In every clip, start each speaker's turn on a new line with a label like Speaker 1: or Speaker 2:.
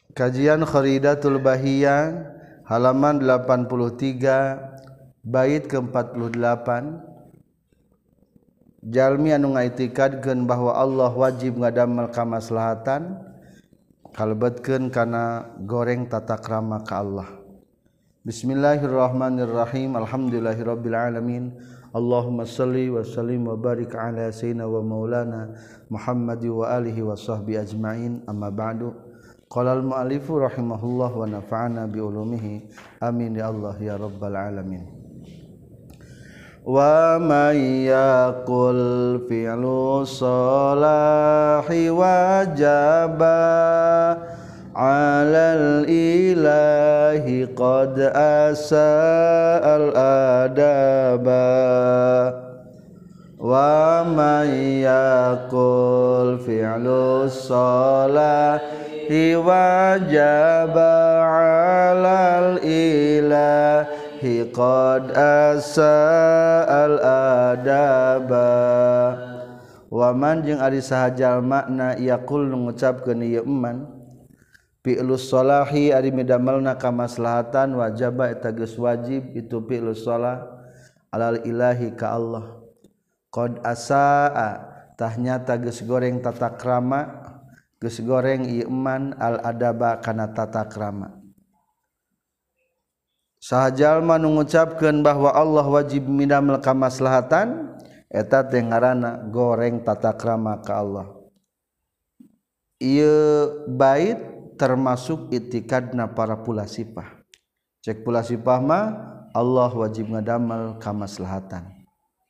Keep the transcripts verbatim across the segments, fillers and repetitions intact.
Speaker 1: Kajian Kharidatul Bahiyah halaman delapan puluh tiga bait ke empat puluh delapan. Jalmi anu ngaitikadkeun bahwa Allah wajib ngadamel kamaslahatan kalebetkeun kana goreng tata krama ka Allah. Bismillahirrahmanirrahim. Alhamdulillahirabbil alamin. Allahumma shalli wa sallim wa barik ala sayyidina wa maulana Muhammad wa alihi wa sahbi ajmain. Amma ba'du. Qala al-mu'allifu rahimahullah wa nafa'ana bi ulumihi. Amin ya Allah ya rabbal alamin. Wa may yaqul fi'lu salahi wajaba 'alal ilahi qad asa'al adaba. Wa may yaqul fi'lu salahi wajaba 'alal ilahi qad asa'al adaba. Wa man jeung ari saha jalma na yaqul ngucapkeun ieu eman fi'lus sholahi ari midamelna kamaslahatan wajaba eta geus wajib itu fi'lus sholah 'alal ilahi ka Allah qad asaa tah nyata geus goreng tata krama geus goreng ieu eman al adaba kana tata krama. Saha jalma nu ngucapkeun bahwa Allah wajib midamel kamaslahatan eta teh ngaranna goreng tata krama ka Allah. Ieu bait termasuk itikadna para pulasifah. Cek pulasifah mah Allah wajib ngadamel kamaslahatan.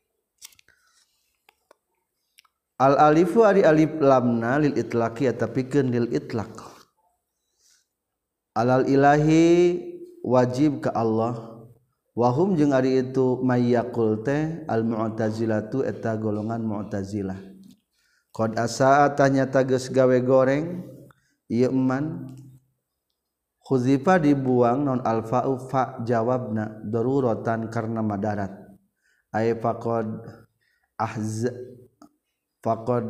Speaker 1: Al alifu ari alif lamna lil itlaqi atapikeun lil itlaq. Alal ilahi wajib ka Allah. Wahum jeung ari itu mayyaqul teh al mu'tazilatu eta golongan mu'tazilah. Qad asaa tanyata geus gawe goreng ieu eman khuzifa dibuang non alfa'u fa jawabna daruratan karena madarat. Ay faqad ahz faqad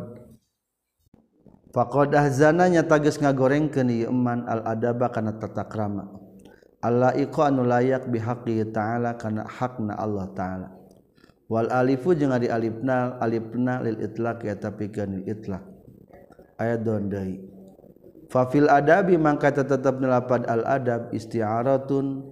Speaker 1: faqad ahzana nyata geus ngagorengkeun ieu eman al adaba kana tata krama allaiqa anu layak bihaqqi ta'ala kana hakna Allah ta'ala. Wal alifu jeung ari alifna alifna lil itlaq eta pikeun lil itlaq aya don deui. Fa fil adabi mangka tetep nelapad al adab isti'aratun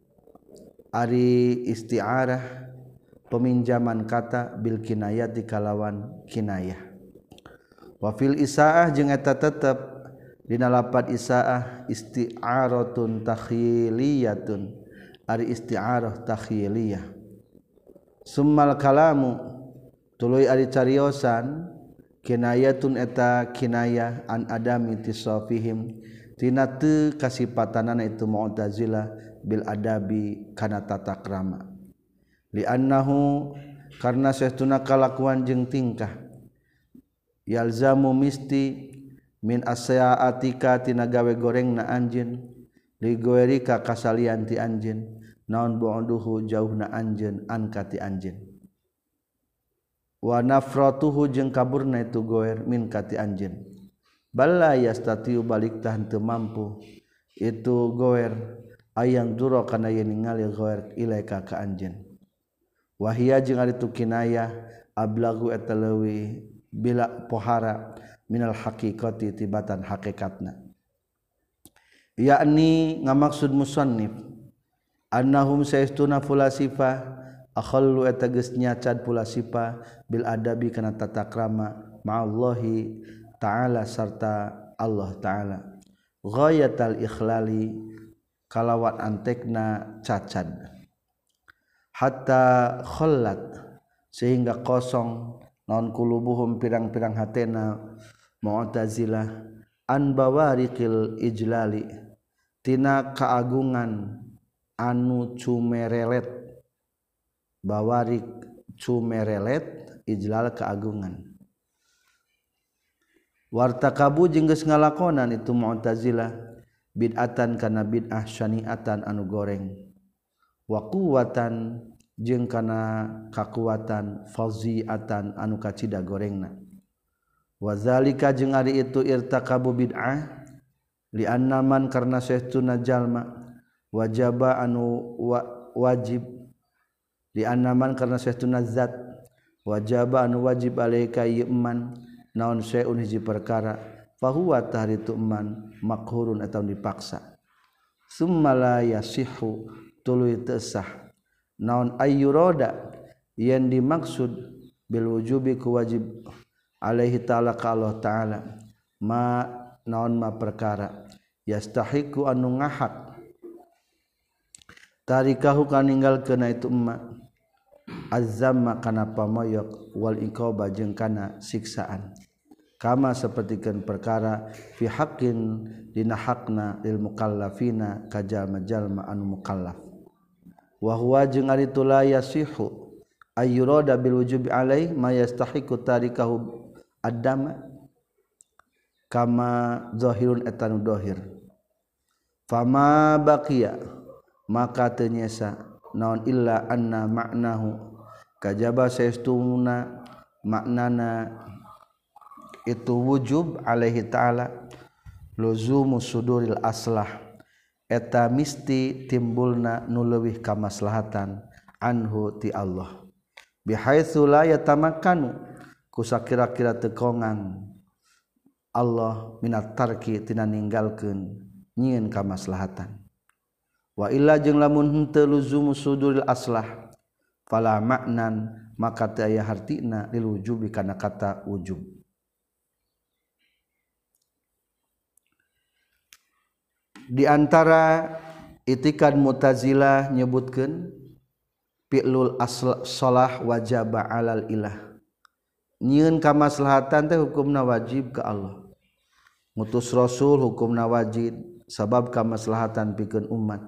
Speaker 1: ari isti'arah peminjaman kata bil kinayati kalawan kinayah. Wa fil isaah jeung eta tetep dina lapad isaah isti'aratun takhiliyatun ari isti'arah takhiliyah. Summal kalamu tuluy ari cariosan kinayatun eta kinayah an adami tisafihim tina teu kasipatanana itu mu'tazilah bil adabi kana tata krama. Li annahu karna saestuna kalakuan jeung tingkah yalzamu misti min asyaatika tina gawe gorengna anjeun li goerika kasalian ti anjeun naon bu'duhu jauhna anjeun an kati anjeun wa nafratuhu jeung kaburna itu goer min kati anjeun balla yastatiu balik tah teu mampu itu goer ayang duro kana yen ningali goer ilaika ka anjeun. Wahia jeung ari tu kinayah ablagu eta leuwih bila pohara minal haqiqati tibatan hakikatna. Yakni ngamaksud musannif annahum saestuna fulasifah akhallu eta geus nyacad fulasifah bil adabi kana tata krama ma'allahi ta'ala sarta Allah ta'ala ghayatal ikhlali kalawan antekna cacad hatta khallat sehingga kosong naon kulubuhum pirang-pirang hatena mu'tazilah an bawariqil ijlali tina kaagungan anu cumerelet bawarik cumerelet ijlal kaagungan wartakabu jeung geus ngalakonan itu mu'tazilah bid'atan kana bid'ah syani'atan anu goreng wa quwatan jeung kana kakuatan faziatan anu kacida gorengna. Wazalika jeung ari itu irtakabu bid'ah li annaman karna saestuna jalma wajaba anu wa, wajib li annaman karna saestuna zat wajaba anu wajib alaika iman naon saeun hiji perkara fahuwa tahritu man makhurun ataau dipaksa summa la yasihhu tuluy teu sah naon ayyuroda yen dimaksud bil wujubi ku wajib alaihi ta'ala ka Allah ta'ala ma naon ma perkara yastahiqu anu ngahak tarikahu kaninggalkeun itu emma azzamma kana pamoyok wal iqaba jeung kana siksaan kama sapertikeun perkara fi haqqin dina hakna lil mukallafina ka jalma-jalma anu mukallaf wa huwa jeung ari tu la yasihu ayyurada bil wujubi alai ma yastahiqu tarikahu ad-dama kama zahirun etanu dohir fama baqiya maka teu nyesa naon illa anna ma'nahu kajaba saestuna maknana itu wujub alaihi ta'ala luzumu suduril aslah eta misti timbulna nu leuwih kamaslahatan anhu ti Allah bihaitsu la yatamakkanu kusakira-kira teu kongang Allah minat tarki tina ninggalkeun nyieun kamaslahatan wa illa jeung lamun henteu luzumu suduril aslah fala maknan maka teu aya hartina lil wujubi kana kata wujub. Di antara itikad Mu'tazilah nyebutkeun fi'lul asl shalah wajaba alal ilah nyieun kamaslahatan teh hukumna wajib ka Allah ngutus rasul hukumna wajib sabab kamaslahatan pikeun umat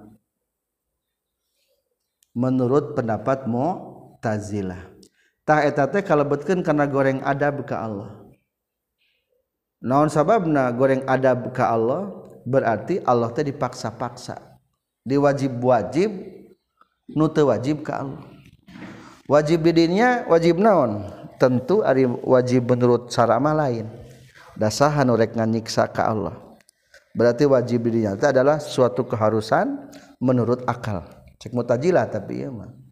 Speaker 1: menurut pendapat Mu'tazilah tah eta teh kalebetkeun kana goreng adab ka Allah naon sababna goreng adab ka Allah berarti Allah teh dipaksa-paksa diwajib-wajib nu teu wajib ka Allah wajib di dinya wajib naon tentu ari wajib menurut cara mah lain da saha nu rek nganyiksa ka Allah berarti wajib di dinya teh adalah suatu keharusan menurut akal cek Mu'tazilah tapi ieu mah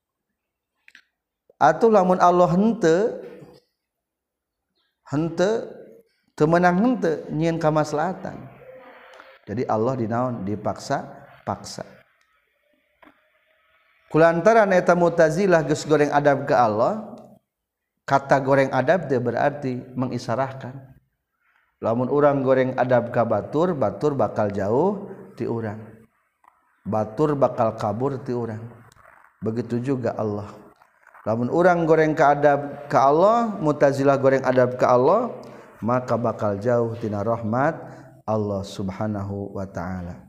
Speaker 1: atuh lamun Allah henteu henteu teu meunang henteu nyieun kamaslahatan jadi Allah dinaon dipaksa paksa kulantaran eta Mu'tazilah geus goreng adab ke Allah kata goreng adab teh berarti mengisarahkan lamun urang goreng adab ka batur batur bakal jauh ti urang batur bakal kabur ti urang begitu juga Allah lamun urang goreng ka adab ka Allah Mu'tazilah goreng adab ka Allah maka bakal jauh tina rahmat Allah subhanahu wa ta'ala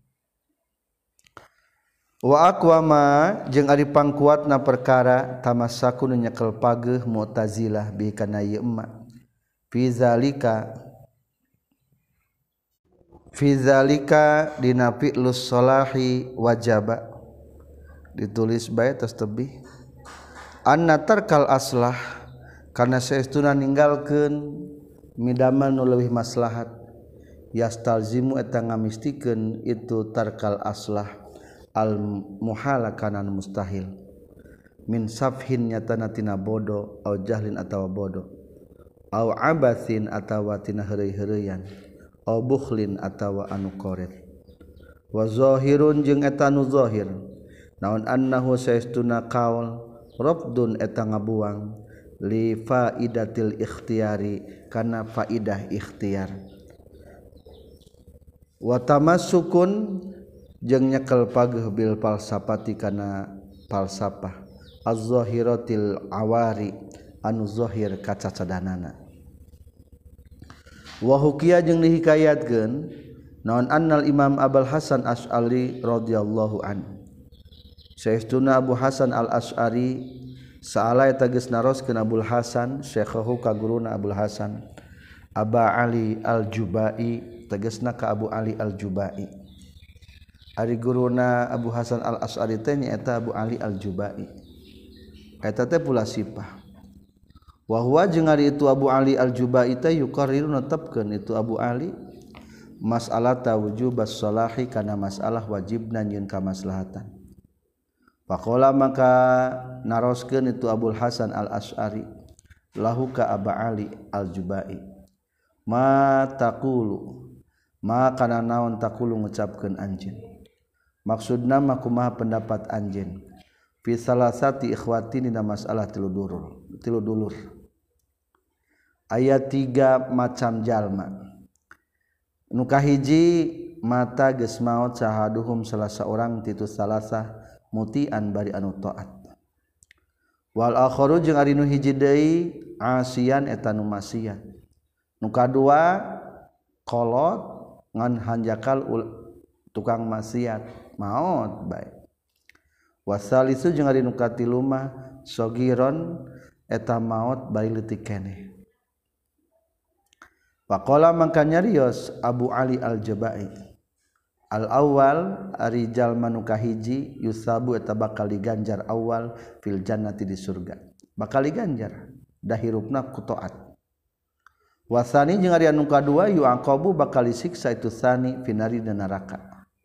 Speaker 1: wa aqwama jeung ari pangkuatna perkara tamassaku nu nyekel pageuh Mu'tazilah bi kana ieu emma fi zalika fi zalika dina fi'lus sholahi wajaba ditulis bae tos tebih anna tarkal aslah kana saestuna ninggalkeun midaman nu leuwih maslahat yastalzimu eta ngamistikeun itu tarkal aslah al muhala kanan mustahil min safhin nyatana tina bodo au jahlin atawa bodo au abathin atawa tina heureuy-heureuyan au bukhlin atawa anu koret wa zahirun jeung eta nu zahir naon annahu saestuna qaul rafdun eta ngabuang li faidatil ikhtiyari kana faidah ikhtiar wa tamassukun jeung nyekel pageuh bil falsafati kana falsafah az-zahiratil awari anu zahir kacacadanana wa hukiya jeung dihikayatkeun naon annal Imam Abul Hasan Asy'ari radhiyallahu an saestuna Abu Hasan al-Asy'ari saala eta geus naroskeun Abul Hasan syekhahu ka guruna Abul Hasan Aba Ali al-Jubai tegasna ka Abu Ali al-Jubai ari guruna Abu Hasan al-Asy'ari teh nyaeta Abu Ali al-Jubai eta teh pula sifah wa huwa jeung ari itu Abu Ali al-Jubai teh yuqarriru netepkeun itu Abu Ali masalah wujubas sholahi kana masalah wajibna nyieun kamaslahatan. Faqala maka naroskeun itu Abul Hasan Al-Asy'ari lahu ka Aba Ali Al-Jubai ma taqulu ma kana naon taqulu ngucapkeun anjeun maksudna mah kumaha pendapat anjeun fi salasati ikhwatin dina masalah tilu dulur tilu dulur aya tiga macam jalma nu kahiji mata geus maot sahaduhum salah seorang titu salasa mutian bari anu taat wal akharu jeung ari nu hiji deui asian eta nu maksiat nu kadua kolot ngan hanjakal tukang maksiat maot bae wasalisu jeung ari nu katilu mah sogiron eta maot bari leutik keneh. Faqala mangka nyarios Abu Ali Al-Jabai al-awwal ari jalma nu kahiji yusabu eta bakal diganjar awal fil jannati di surga bakal diganjar da hirupna ku taat wasani jeung ari anu kadua yuaqabu bakal disiksa itu sani finari dan neraka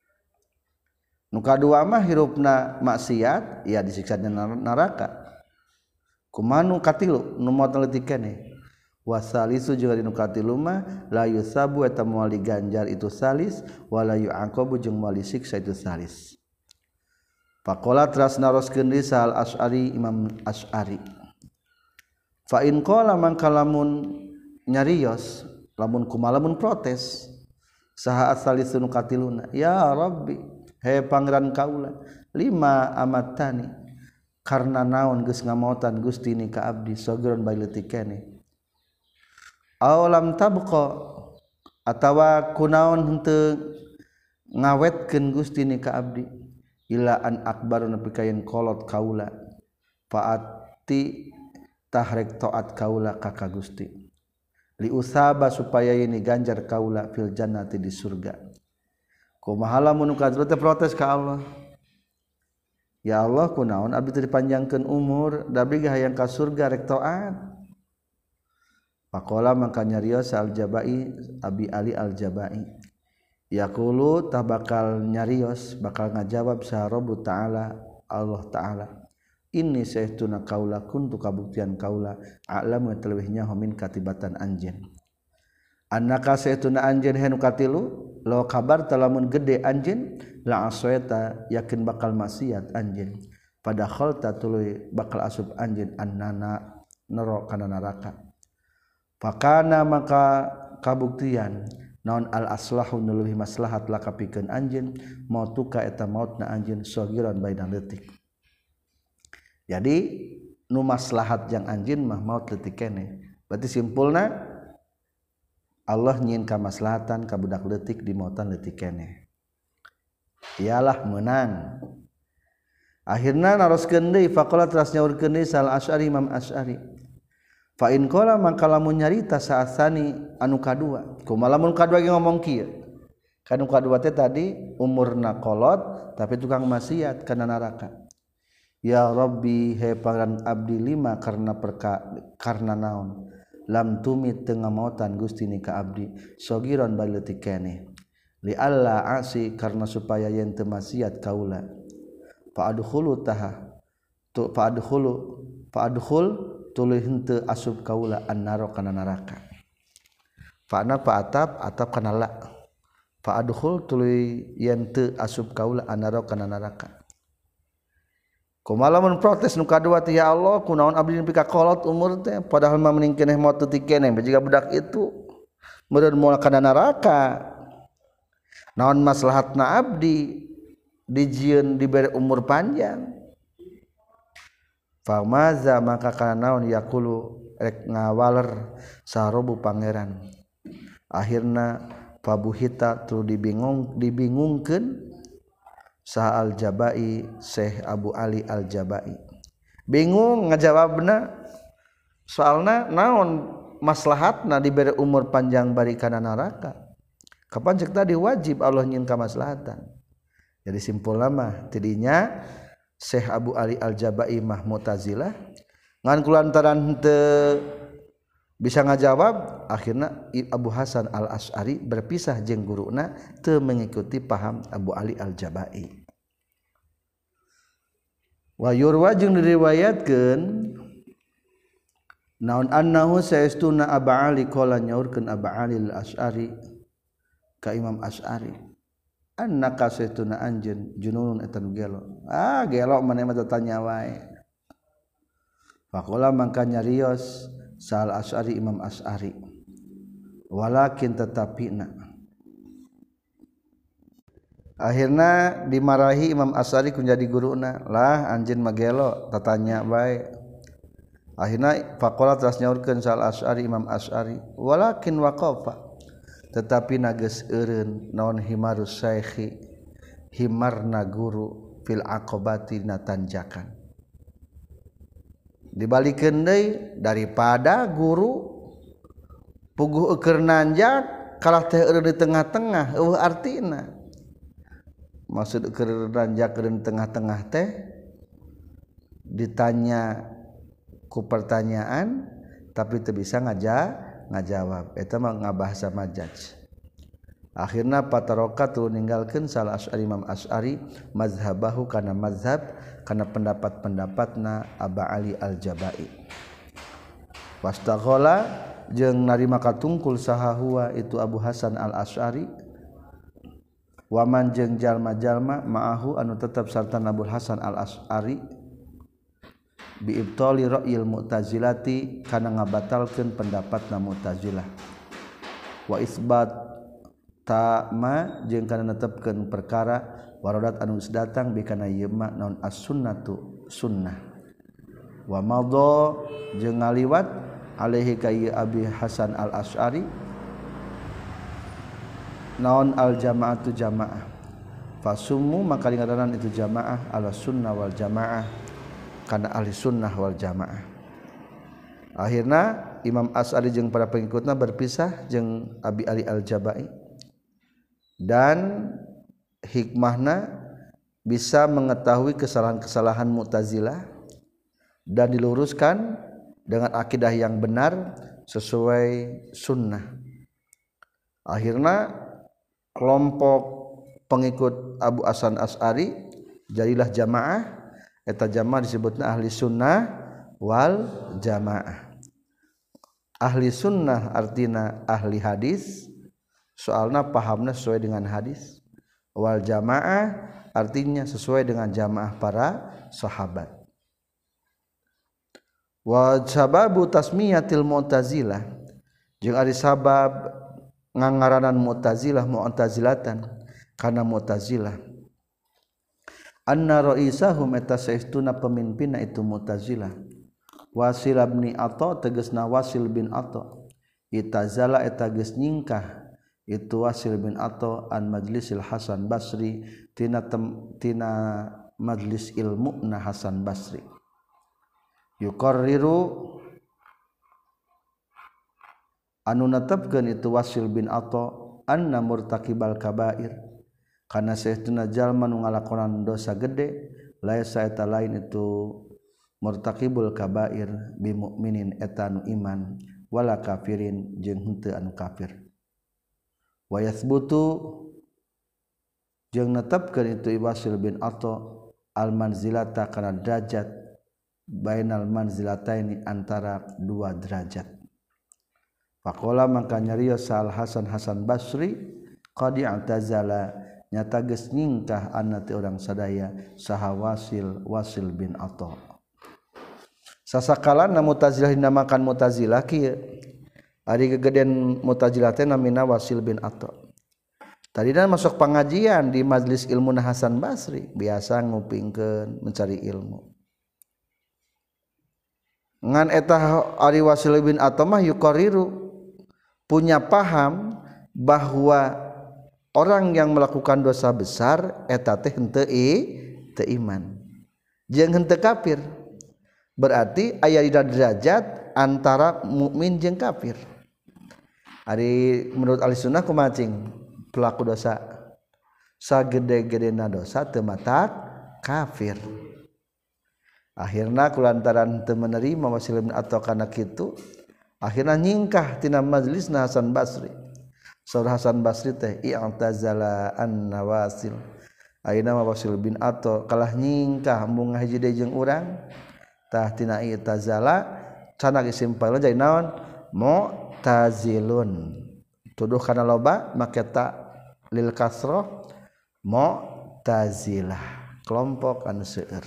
Speaker 1: nu kadua mah hirupna maksiat ya disiksa di neraka kumaha nu katilu nu moal leutik keneh wasalisu jeung ari nu katilu mah la yusabu eta moal diganjar itu salis wala yuaqabu jeung moal disiksa itu salis. Faqala teras naroskeun deui sal Asy'ari Imam Asy'ari fa in qala mangka lamun nyarios lamun kumaha lamun protes saha asalisu nu katiluna ya rabbi he pangeran kaula lima amatani karna naon geus ngamaotan Gusti ni ka abdi sogron bae leutik keneh awalam tabqa atawa kunaon henteu ngawetkeun Gusti ni ka abdi ila an akbar nepi ka yen kolot kaula faati tahrek taat kaula ka ka Gusti li usaba supaya ini ganjar kaula fil jannati di surga kumaha lamun kadru teh protes ka Allah ya Allah kunaon abdi teu dipanjangkeun umur da abdi hayang ka surga rek taat. Faqala maka nyarios Al-Jabai Abi Ali Al-Jabai yaqulu tah bakal nyarios bakal ngajawab sa Rabb taala Allah taala inni saestuna kaula kuntu kabuktian kaula a'lamu teleuwih nyaho min katibatan anjeun annaka saestuna anjeun henu katilu lo kabar talamun gede anjeun la asweta yakin bakal maksiat anjeun pada khalta tuluy bakal asup anjeun annana neraka kana neraka. Fakana maka kabuktian naon al aslahu nu leuwih maslahat laka pikeun anjeun mautuka eta mautna anjeun sagiran baina leutik. Jadi nu maslahat jang anjeun mah maut leutik keneh. Berarti simpulna Allah nyieun kamaslahatan ka budak leutik di mautan leutik keneh. Iyalah menang. Akhirna naroskeun deui faqala teras nyaurkeun deui sal Asy'ari Imam Asy'ari fa in qala mangka lamun nyarita saasani anu kadua kumaha lamun kadua ge ngomong kieu kanu kadua teh tadi umurna kolot tapi tukang maksiat kana neraka ya rabbi he pangeran abdi lima karena perka karena naon lam tumit teu ngamaotan Gusti ni ka abdi sogiron bae leutik keneh li alla asi karena supaya yen teu maksiat kaula fa adkhulu taha tu fa adkhulu fa adkhul tuluy henteu asup kaula annaro kana neraka fa ana fa atap atap kana la fa adkhul tuluy yen teu asup kaula annaro kana neraka kumaha lamun protes nu kadua teh ya Allah kunaon abdi nepi ka kolot umur teh padahal mah mending keneh maot teutik keneh jiga budak itu meureun moal kana neraka naon maslahatna abdi dijieun dibere umur panjang famaza maka kana naon yaqulu rek ngawaler sarobu pangeran akhirna fabuhita tu dibingung dibingungkeun sa Al-Jabai Syekh Abu Ali Al-Jabai bingung ngajawabna soalna naon maslahatna dibere umur panjang bari kana neraka kapan cek tadi wajib Allah nyieun kamaslahatan jadi simpulna mah tidinya Syekh Abu Ali Al-Jabai mah Mu'tazilah ngan kulantaran teu bisa ngajawab. Akhirnya Abu Hasan Al-Asy'ari berpisah jeung guruna teu mengikuti paham Abu Ali Al-Jabai. Wa yurwa jeung diriwayatkeun naon annahu saestuna Abu Ali qala nyaurkeun Abu Ali Al-Asy'ari ka Imam Asy'ari annaka saestuna anjeun jununun eta nu gelo. Ah gelo maneh mah tanya wae. Faqala mangka nyarios sal Asy'ari Imam Asy'ari walakin tetapina akhirna dimarahi Imam Asy'ari ku jadi guruna lah anjeun mah gelo tatanya bae. Akhirna faqala teras nyaurkeun sal Asy'ari Imam Asy'ari walakin waqafa tetapi nageus eureun naon himarus syaikhi himarna guru fil aqabati na tanjakan. Dibalikeun deui daripada guru puguh keur nanjak kalah teh eureun di tengah-tengah eueuh artina. Maksud keur nanjak keur di tengah-tengah teh ditanya ku pertanyaan tapi teu bisa ngaja ngajawab eta mah ngabahasa majaz. Akhirna pataroka tu ninggalkeun salah Asy'ari Imam Asy'ari mazhabahu kana mazhab kana pendapat-pendapatna Abu Ali Al-Jabai. Wastaghala jeung narima katungkul saha huwa itu Abu Hasan Al-Asy'ari waman jeung jalma-jalma ma'ahu anu tetep sarta Abu Hasan Al-Asy'ari bi ibtali ra'yil mu'tazilati kana ngabatalkeun pendapatna Mu'tazilah wa isbat ta'ma jeung kana netepkeun perkara waradat anu geus datang bi kana ieu mah naon as-sunnatu sunnah wa madha jeung ngaliwat alaihi ka ieu Abi Hasan Al-Asy'ari naon al-jama'atu jamaah fasummu maka ngaranan itu jamaah ala sunnah wal jamaah kana ahli sunnah wal jamaah. Akhirna Imam Asy'ari jeung para pengikutna berpisah jeung Abi Ali Al-Jabai dan hikmahna bisa mengetahui kesalahan-kesalahan Mu'tazilah dan diluruskan dengan akidah yang benar sesuai sunnah. Akhirna kelompok pengikut Abu Hasan Asy'ari jadilah jamaah. Eta jamaah disebutna ahli sunnah wal jamaah. Ahli sunnah artina ahli hadis soalna pahamna sesuai dengan hadis. Wal jamaah artinya sesuai dengan jamaah para sahabat. Wa sababu tasmiyatil mu'tazilah jeung ari sabab ngangaranan mu'tazilah mu'tazilatan kana mu'tazilah anna raisahum eta saestuna pemimpinna itu Mu'tazilah Wasil bin Atha tegasna Wasil bin Atha itazala eta geus nyingkah itu Wasil bin Atha an majlisil Hasan Basri tina tem, tina majlis ilmu na Hasan Basri yuqarriru anu netepkeun itu Wasil bin Atha anna murtakibal kabair kana saestuna jalma nu ngalakonan dosa gede laisa eta lain itu murtakibul kabair bi mukminin eta nu iman wala kafirin jeung henteu anu kafir wa yathbutu jeung netepkeun itu Wasil bin Atha al manzilata kana derajat bainal manzilataini antara dua derajat faqala maka nyarios Al Hasan Hasan Basri qad i'tazala nyata geus nyingkah anna teh urang sadaya saha Wasil Wasil bin Atha. Sasakalana Mu'tazilah dinamakan Mu'tazilah kieu. Ari gegedean Mu'tazilah teh namina Wasil bin Atha. Tadina masuk pengajian di majelis ilmu Hasan Basri, biasa ngupingkeun mencari ilmu. Ngan eta ari Wasil bin Atha mah yuqariru punya paham bahwa orang yang melakukan dosa besar eta teh henteu teu iman jeung henteu kafir. Berarti aya di derajat antara mukmin jeung kafir. Ari menurut ahli sunnah kumaha cing pelaku dosa sagede-gedena dosa teu matak kafir. Akhirna kulantaran teu menerima Wasil bin Atha kana kitu akhirna nyingkah tina majlisna Hasan Basri. Saur Hasan Basri teh i'tazala an-nawasil ayeuna mah Wasil bin Atha kalah nyingkah mung hiji deui jeung urang tah tina i'tazala cenah disimpel jadi naon mu'tazilun tuduh kana loba make ta lil kasrah mu'tazilah kelompok anu seueur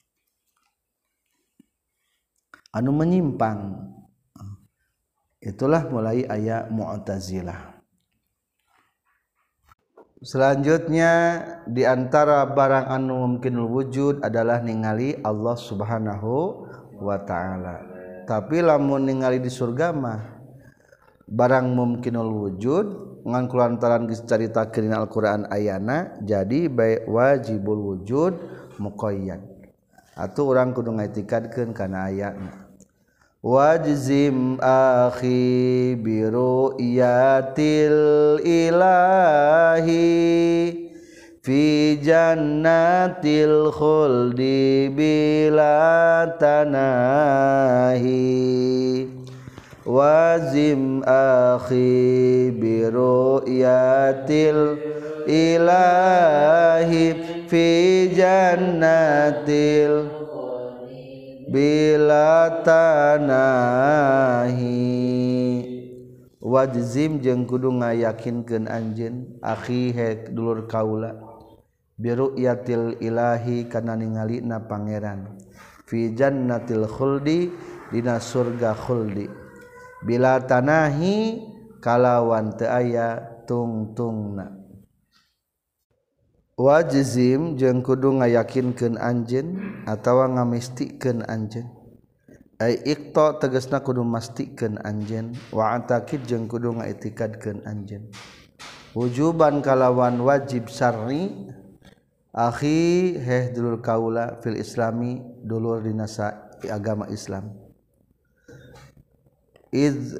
Speaker 1: anu menyimpang itulah mulai aya mu'tazilah. Selanjutnya diantara barang anu mungkinul wujud adalah ningali Allah Subhanahu wa ta'ala. Tapi lamun ningali di surga mah barang mungkinul wujud ngan kulantaran geus caritakeun dina Al-Qur'an ayana jadi bae wajibul wujud muqayyad. Atuh urang kudu ngaetikadkeun kana ayana. Wajzim akhi biru'yatil ilahi fi jannatil khuldi bila tanahi wazim akhi biru'yatil ilahi fi jannatil bila tanahi wajzim jeung kudu ngayakinkeun anjeun akhi he dulur kaula biru'yatil ilahi kana ningalina pangeran fi jannatil khuldi dina surga khuldi bila tanahi kalawan teu aya tungtungna wajzim jeung kudu ngayakinkeun anjeun atawa ngamistikeun anjeun ai iqta tegasna kudu mastikeun anjeun wa atakid jeung kudu ngaetikadkeun anjeun wujuban kalawan wajib syar'i akhi heh dulur kaula fil islami dulur dina agama Islam iz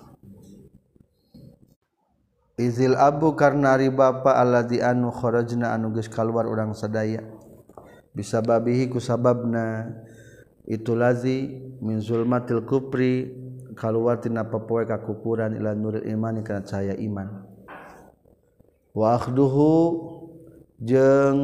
Speaker 1: izil abu karna ari bapa alladzi anu kharajna anu geus kaluar urang sadaya bisa babihi ku sababna itu lazi min zulmatil kufri kaluar tina papoe kakupuran ila nuril imani kana cahaya iman wa akhduhu jeung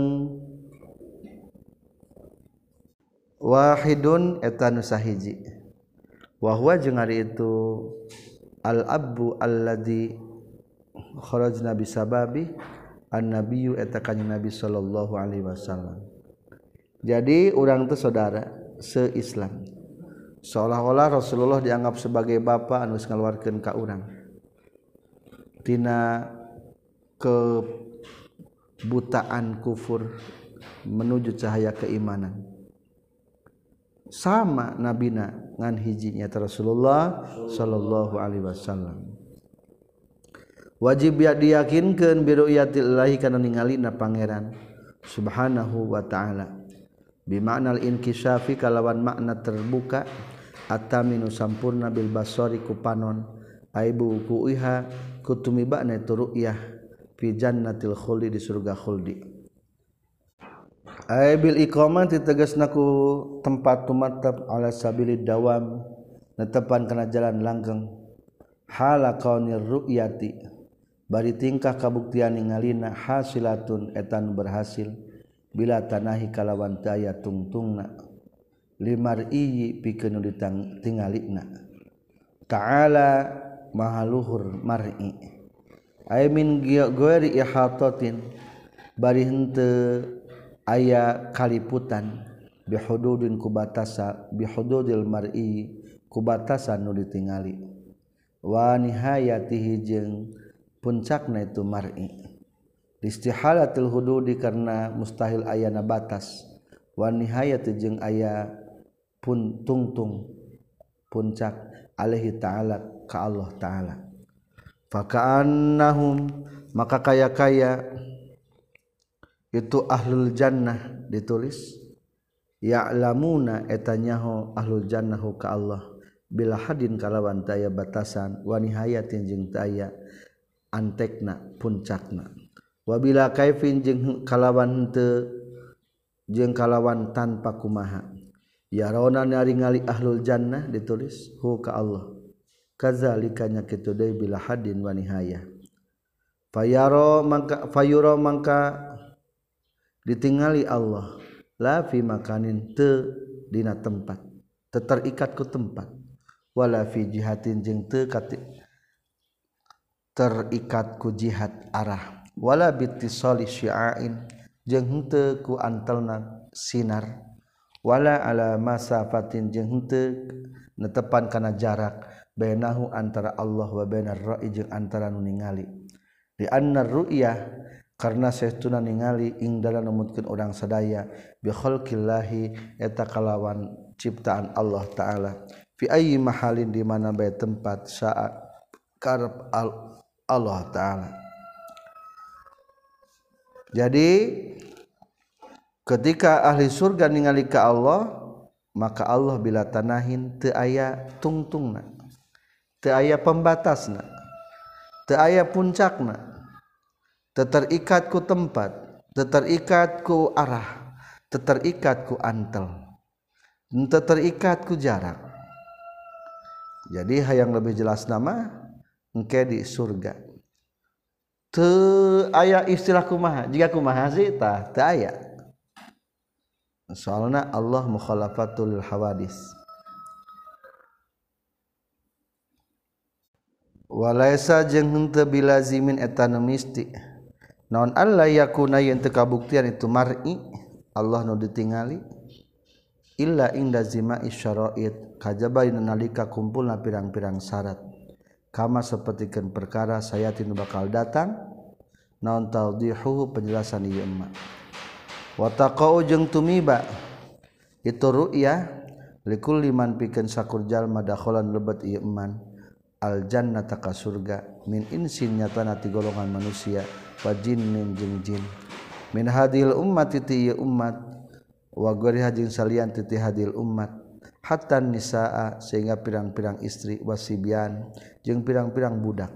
Speaker 1: wahidun eta nu sahiji wa huwa jeung ari itu al abu alladzi kharajna bisababi an-nabiyyu eta kanjing Nabi sallallahu alaihi wasallam. Jadi urang teh saudara se-Islam. Seolah-olah Rasulullah dianggap sebagai bapa anu geus ngaluarkeun ka urang. Tina kebutaan kufur menuju cahaya keimanan. Sama nabina ngan hiji nya Rasulullah sallallahu alaihi wasallam. Wajib ya diyakinkeun biru'yatil ilahi kana ningalina pangeran subhanahu wa ta'ala bi ma'nal inkisyafi kalawan makna terbuka ataminu sampurna bil basari ku panon aibu ku iha kutumibana turu'yah fi jannatil khuldi di surga khuldi aibil iqamati tegasna ku tempat tumatab ala sabilid dawam netepan kana jalan langgeng hala qaunir ru'yati bari tingkah kabuktian ningalina hasilatun etan berhasil bila tanahi kalawan teu aya tungtungna limar'i pikeun ditingalina ta'ala mahaluhur mar'i ay min ghairi ihatatin bari henteu aya kaliputan bihududin kubatasa bihududil mar'i kubatasan nu ditingali wa nihayatihi jeung puncakna itu mar'i istihalatul hududi karena mustahil ayana batas wa nihayatu jeung aya pun tungtung puncak alaihi ta'ala ka Allah ta'ala faka'annahum maka kaya-kaya itu ahlul jannah ditulis ya'lamuna etanyaho ahlul jannahu ka Allah bila hadin kalawan taya batasan wa nihayatin jeung taya antekna puncakna wabila kaifin jeung kalawan teu jeung kalawan tanpa kumaha yarona ningali ahlul jannah ditulis hu ka Allah kadzalika nya kitu deui bila hadin wa nihayah fayaro mangka fayuro mangka ditingali Allah la fi makanin teu dina tempat teu terikat ku tempat wala fi jihatin jeung teu terikat ku jihad arah wala bitisali syi'ain jeung henteu ku antelna sinar wala ala masafatin jeung henteu netepan kana jarak bainahu antara Allah wa bainar ra'i jeung antara nu ningali di annar ru'yah karna saestuna ningali ing dalam numutkeun urang sadaya bi khalqillahi eta kalawan ciptaan Allah taala fi ayyi mahalin di mana bae tempat saat karep Allah taala. Jadi ketika ahli surga ningali ka Allah maka Allah bila tanahin teu aya tungtungna teu aya pembatasna teu aya puncakna teu terikat ku tempat teu terikat ku arah teu terikat ku antel teu terikat ku jarak. Jadi hayang lebih jelas nama engke di surga teu aya istilah kumaha jiga kumaha sih tah teu aya soalna Allah mukhalafatul hawadis walaisa jeung henteu bilazimin eta nu misti naon alla yakuna yen teu kabuktian itu mar'i Allah nu ditingali illa inda zima'i syara'id kajaba nalika kumpulna pirang-pirang syarat kama sapertikeun perkara sayatin bakal datang naon tawdihu penjelasan ieu mah wa taqau jeung tumiba itu ru'yah likulli man pikeun sakur jalma dakhalan lebet ieu eman al jannata ka surga min insin nyatana ti golongan manusia wa jinnin jeung jin min hadil ummati ti ieu ummat wa ghairiha jeung salian ti hadil ummat hatta nisaa sehingga pirang-pirang istri wasibyan jeung pirang-pirang budak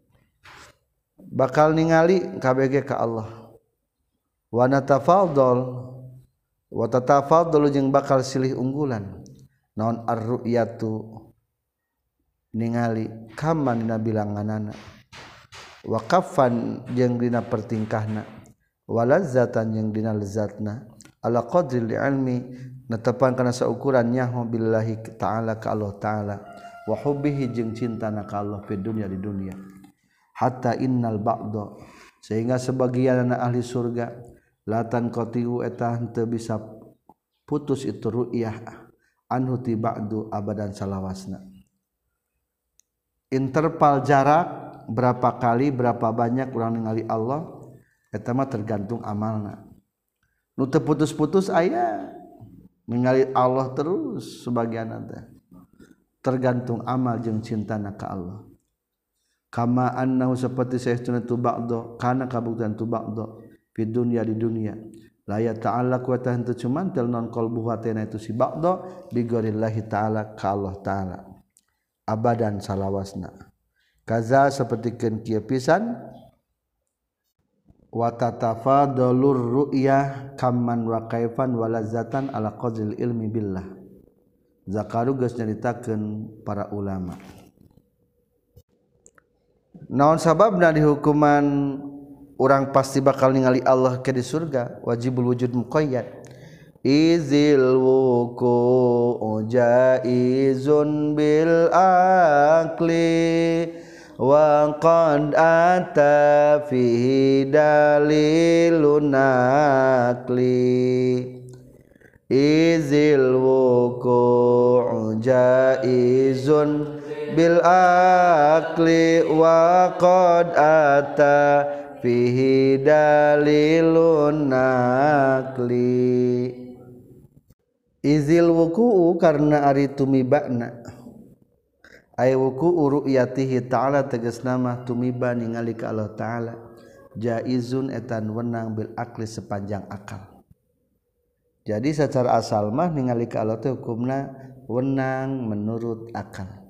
Speaker 1: bakal ningali kabeh ka Allah wa natafadhal wa tatafadhalu jeung bakal silih unggulan naon ar-ru'yatu ningali kaman dina bilanganana wa kaffan jeung dina pertingkahna wa lazzatan jeung dina lezatna ala qadri ilmi netepan kana saukuran nyaho billahi ta'ala ka Allah ta'ala wa hubbihi jeung cintana ka Allah fi dunya di dunia hatta innal ba'da sehingga sebagian ahli surga latan qatiu eta henteu bisa putus itu ru'yah anhu ti ba'du abadan salawasna interval jarak berapa kali berapa banyak urang ningali Allah eta mah tergantung amalna nu teu putus-putus aya ningali Allah terus sebagian teh tergantung amal jeung cintana ka Allah kama annahu saperti saestuna tu ba'da kana kabuktian tu ba'da fi dunya di dunia la ya ta'ala ku ta henteu cumantel non qalbu hatena itu si ba'da bi gharillahi ta'ala ka Allah ta'ala abadan salawasna kaza sapertikeun kieu pisan wa tatafadalur ru'yah kamman wa kaifan walazatan ala qadril ilmi billah zakaru geus nyaritakeun para ulama naon sababna di hukuman urang pasti bakal ningali Allah ke di surga wajibul wujud muqayyad izil wuku jaizun bil aqli wa qad ata fihi dalilun naqli izil wuku jaizun bil aqli wa qad ata fihi dalilun naqli izil wuku karna ari tumibana ay wuku ru'yatihi ta'ala tegasna mah tumiba ningali ka Allah ta'ala jaizun etan wenang bil akli sepanjang akal jadi secara asal mah ningali ka Allah teh hukumna wenang menurut akal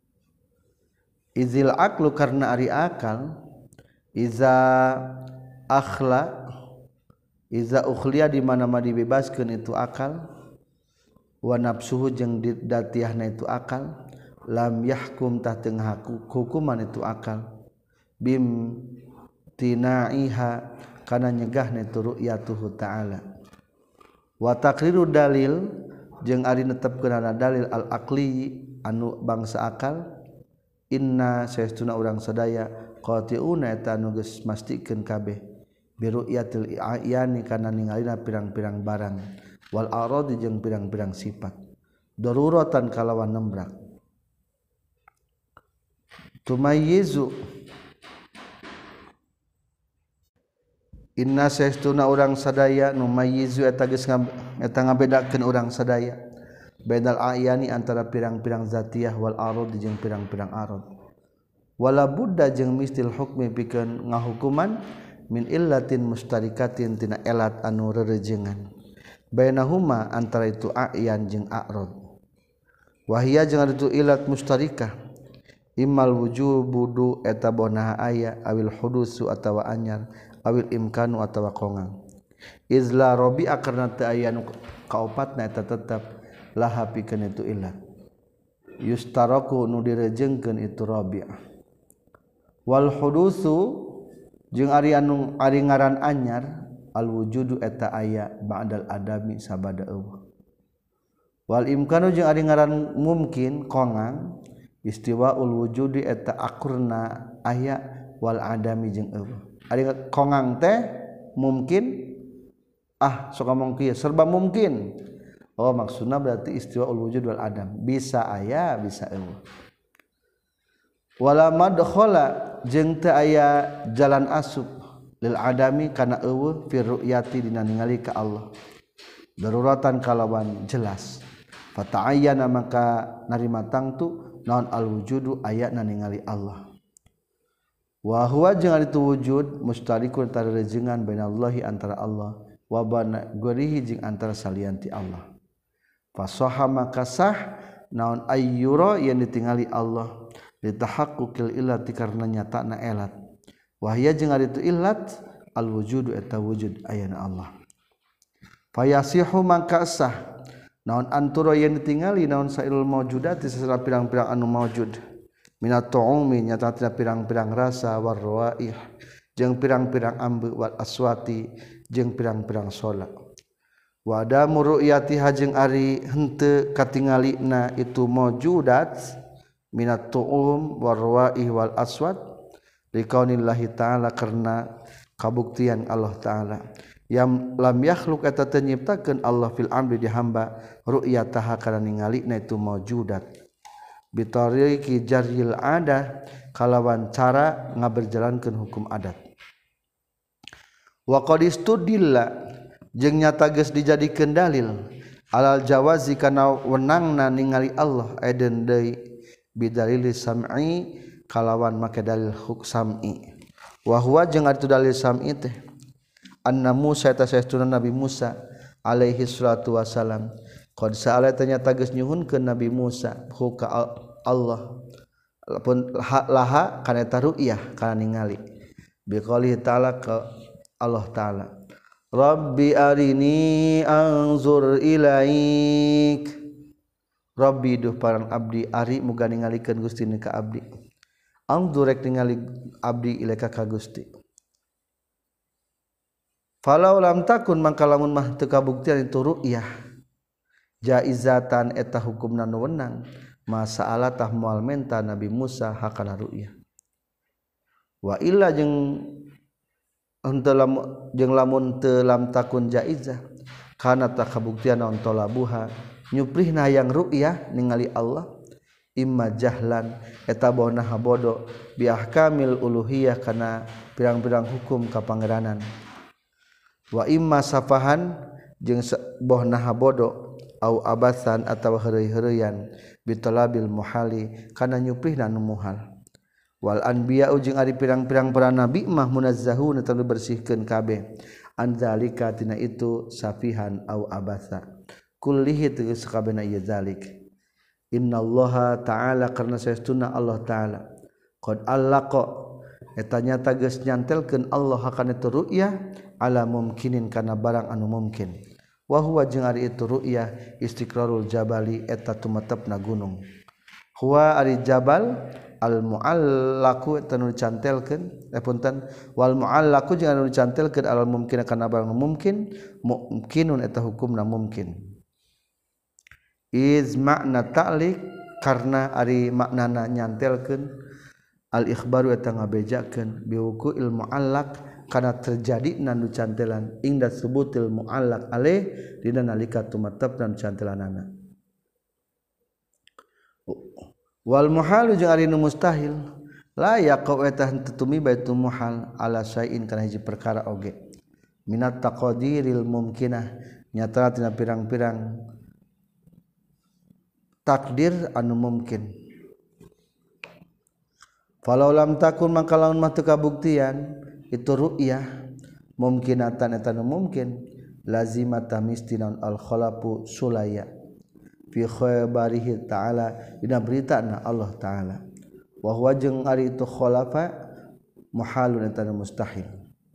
Speaker 1: izil aklu karna ari akal iza akhla iza ukhliya di mana-mana dibebaskeun itu akal wa nafsuhu jeung datiahna itu akal lam yahkum tah tengah hukuman itu akal bim tinaiha kana nyegahna itu ru'yatuhu ta'ala wa taqriru dalil jeung ari netepkeun dalil al aqli anu bangsa akal inna saestuna urang sadaya qati'una eta anu geus mastikeun kabeh bi ru'yatil a'yani kana ningalina pirang-pirang barang wal aradi jeung pirang-pirang sifat daruratan kalawan nembrak tumayyizu inna saestuna urang sadaya nu mayyizu eta geus eta ngabedakeun urang sadaya bainal a'yani antara pirang-pirang zatiyah wal arad jeung pirang-pirang arad wala budda jeung mistil hukmi pikeun ngahukuman min illatin mustarikatin tina elat anu rerejengan bainahuma antara itu a'yan jeung a'rad wahia jeung itu illat mustarikah immal wujubudu eta bonaha aya awil hudusu atawa anyar awil imkanu atawa kongang izla rabi'a karna teu aya nu kaopatna eta tetep laha pikeun itu illat yustaraku nu direjengkeun itu rabi' wal hudusu jeung ari anu ari ngaran anyar al wujudu eta aya ba'dal adami sabada eueuh wal imkanu jeung ari ngaran mungkin kongang istiwaul wujudi eta akurna aya wal adami jeung eueuh ari kongang teh mungkin ah sok ngomong kieu serba mungkin oh maksudna berarti istiwaul wujud wal adam bisa aya bisa eueuh wala madkhala jeung teu aya jalan asup lil adami kana eueuh fi ru'yati dina ningali ka Allah daruratan kalawan jelas fata'ayyana maka narima tangtu naon al wujudu ayatna ningali Allah wa huwa jeung ari tu wujud mustarikun tararejengan bainallahi antara Allah wa baina ghairihi jeung antara salianti Allah fasaha maka sah naon ayyura yang ditingali Allah litahaqquqil illati karna nyatana elat wahia jeung ari tu illat al wujudu eta wujud ayana Allah fayasihu maka sah naon antara yang ditingali naon sairul mawjudati sesera pirang-pirang anu mawjud minat tu'umi nyata pirang-pirang rasa war rawaih jeung pirang-pirang ambe wal aswati jeung pirang-pirang sola wa adamu ru'yati hajeng ari henteu katingalina itu mawjudat minat tu'um war rawaih wal aswat liqaunillahi ta'ala karena kabuktian Allah ta'ala yang lam yakhluq eta teu nyiptakeun Allah fil amri di hamba ru'yataha kana ningalina itu mawjudat bitariqi jaril adah kalawan cara ngaberjalankeun hukum adat wa qad istudilla jeung nyata geus dijadikeun dalil alal jawazi kana wenangna ningali Allah aiden deui bidalil sam'i kalawan make dalil huk sam'i wa huwa jeung atu dalil sam'i teh anna Musa eta saestuna Nabi Musa alaihi salatu wasalam qad sa'ala ternyata geus nyuhunkeun Nabi Musa hu ka Allah pun laha kana eta ru'yah kana ningali biqauli ta'ala ka Allah ta'ala Rabbi arini anzur ilaik Rabbi duh parang abdi ari muga ningalikeun Gusti ka abdi anzur rek ningali abdi ilaika ka Gusti falau lam takun mangka lamun mah teu kabuktian itu ru'yah jaizatan eta hukumna nu wenang masalah tah moal menta Nabi Musa hakana ru'yah wa illa jeung henteu lamun jeung lamun teu lam takun jaizah kana tah kabuktian naon talabuha nyuprihna yang ru'yah ningali Allah imma jahlan eta bohna habodo bi ahkamil uluhiyah kana pirang-pirang hukum kapangeranan wa imma safahan jeung bohna habodo au abasan atawa heureuy-heureuyan bitalabil muhali kana nyuprihna nu muhal wal anbiya jeung ari pirang-pirang para nabi mah munazzahun eta bersihkeun kabeh an zalika tina itu safihan au abasa kullihi tu sakabehna ieu zalik innallaha ta'ala karna saestuna Allah ta'ala qad allaqa eta nyata geus nyantelkeun Allah hakana itu ru'yah ala mumkinin kana barang anu mungkin wa huwa jeung ari itu ru'yah istiqrarul jabali eta tumetepna gunung huwa ari jabal al muallaku tanu dicantelkeun eh punten wal muallaku jeung anu dicantelkeun al mumkin kana barang mungkin mungkinun eta hukumna mungkin iz makna ta'liq karna ari maknana nyantelkeun al ikhbaru eta ngabejakeun bihuku il muallaq kana terjadi nu cantelan ingda subutil muallaq alaih dina nalika tumatepna cantelanana wal muhal jeung ari nu mustahil la yaqau eta henteu tumi baitu muhal ala syai'in kana hiji perkara oge minat taqdiril mumkinah nyata tina pirang-pirang takdir anu mungkin falau lam takun maka lamun mah teu kabuktian itu ru'yah mungkinatan eta nu mungkin lazimata mistinan al khalafu sulaya fi khabarihi ta'ala dina beritana Allah ta'ala wa huwa jeung ari itu khalafa muhalun eta nu mustahil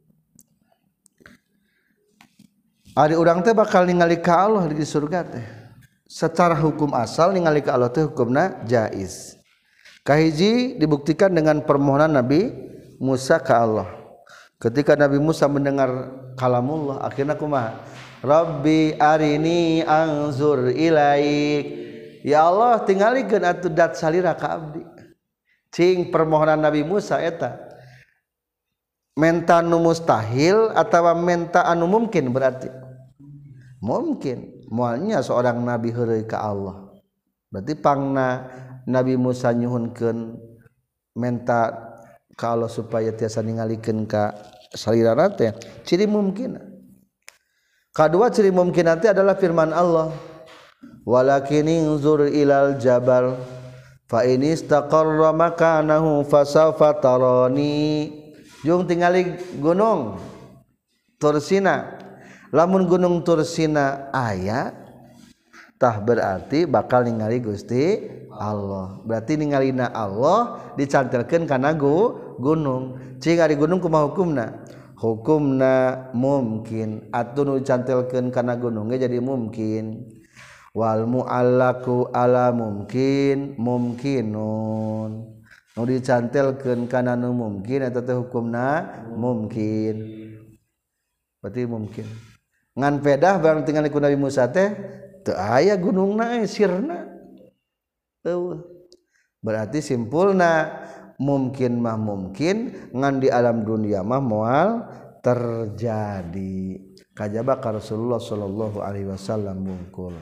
Speaker 1: ari urang teh bakal ningali ka Allah di surga teh secara hukum asal ningali ka Allah teh hukumna jaiz kahiji dibuktikan dengan permohonan Nabi Musa ka Allah ketika Nabi Musa mendengar kalamullah akhirnya kumaha Rabbi arini anzur ilaik ya Allah tingalikeun atuh dat salira ka abdi cing permohonan Nabi Musa eta menta nu mustahil atawa menta anu mungkin berarti mungkin moalnya seorang nabi heureuy ka Allah berarti pangna Nabi Musa nyuhunkeun menta ka Allah supaya tiasa ningalikeun ka salirana teh ciri mungkin. Kadua ciri mungkin nanti adalah firman Allah walakin inzur ilal jabal fa in istaqarra makanahu fasawfa tarani jeung tingali gunung Tursina lamun gunung Tursina aya tah berarti bakal ningali Gusti Allah berarti ningalina Allah dicantelkeun kana gunung cing ari gunung kumaha hukumna hukumna mungkin atuh nu dicantelkeun kana gunung ge jadi mungkin wal muallaku ala mungkin mungkinun nu dicantelkeun kana nu mungkin eta teh hukumna mungkin berarti mungkin ngan pedah barang tinggal ku Nabi Musa teh teu aya gunungna sirna eueuh berarti simpulna mungkin mah mungkin ngan di alam dunia mah moal terjadi kajaba ka Rasulullah sallallahu alaihi wasallam bungkul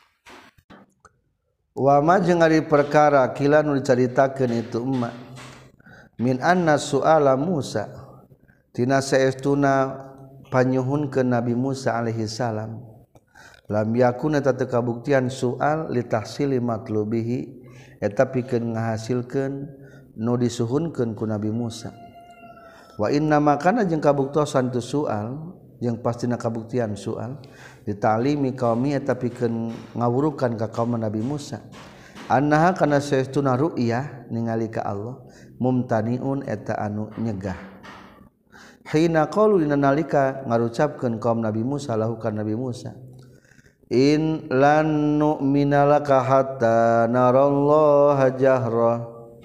Speaker 1: wa ma jeung ari perkara kila nu dicaritakeun itu emma min anna suala Musa tina saestuna panyuhunkeun Nabi Musa alaihi salam lam yakun eta teu kabuktian soal li tahsili matlubihi eta pikeun ngahasilkeun nu disuhunkeun ku Nabi Musa wa inna makana jeung kabuktosan tu soal jeung pastina kabuktian soal ditalimi qaumi eta pikeun ngawurukan ka kaum Nabi Musa annaha kana saestuna ru'yah ningali ka Allah mumtaniun eta anu nyegah hina qalu dina nalika ngarucapkeun kaum Nabi Musa lahu ka Nabi Musa in lan nu'mina laka hatta narallaha jahra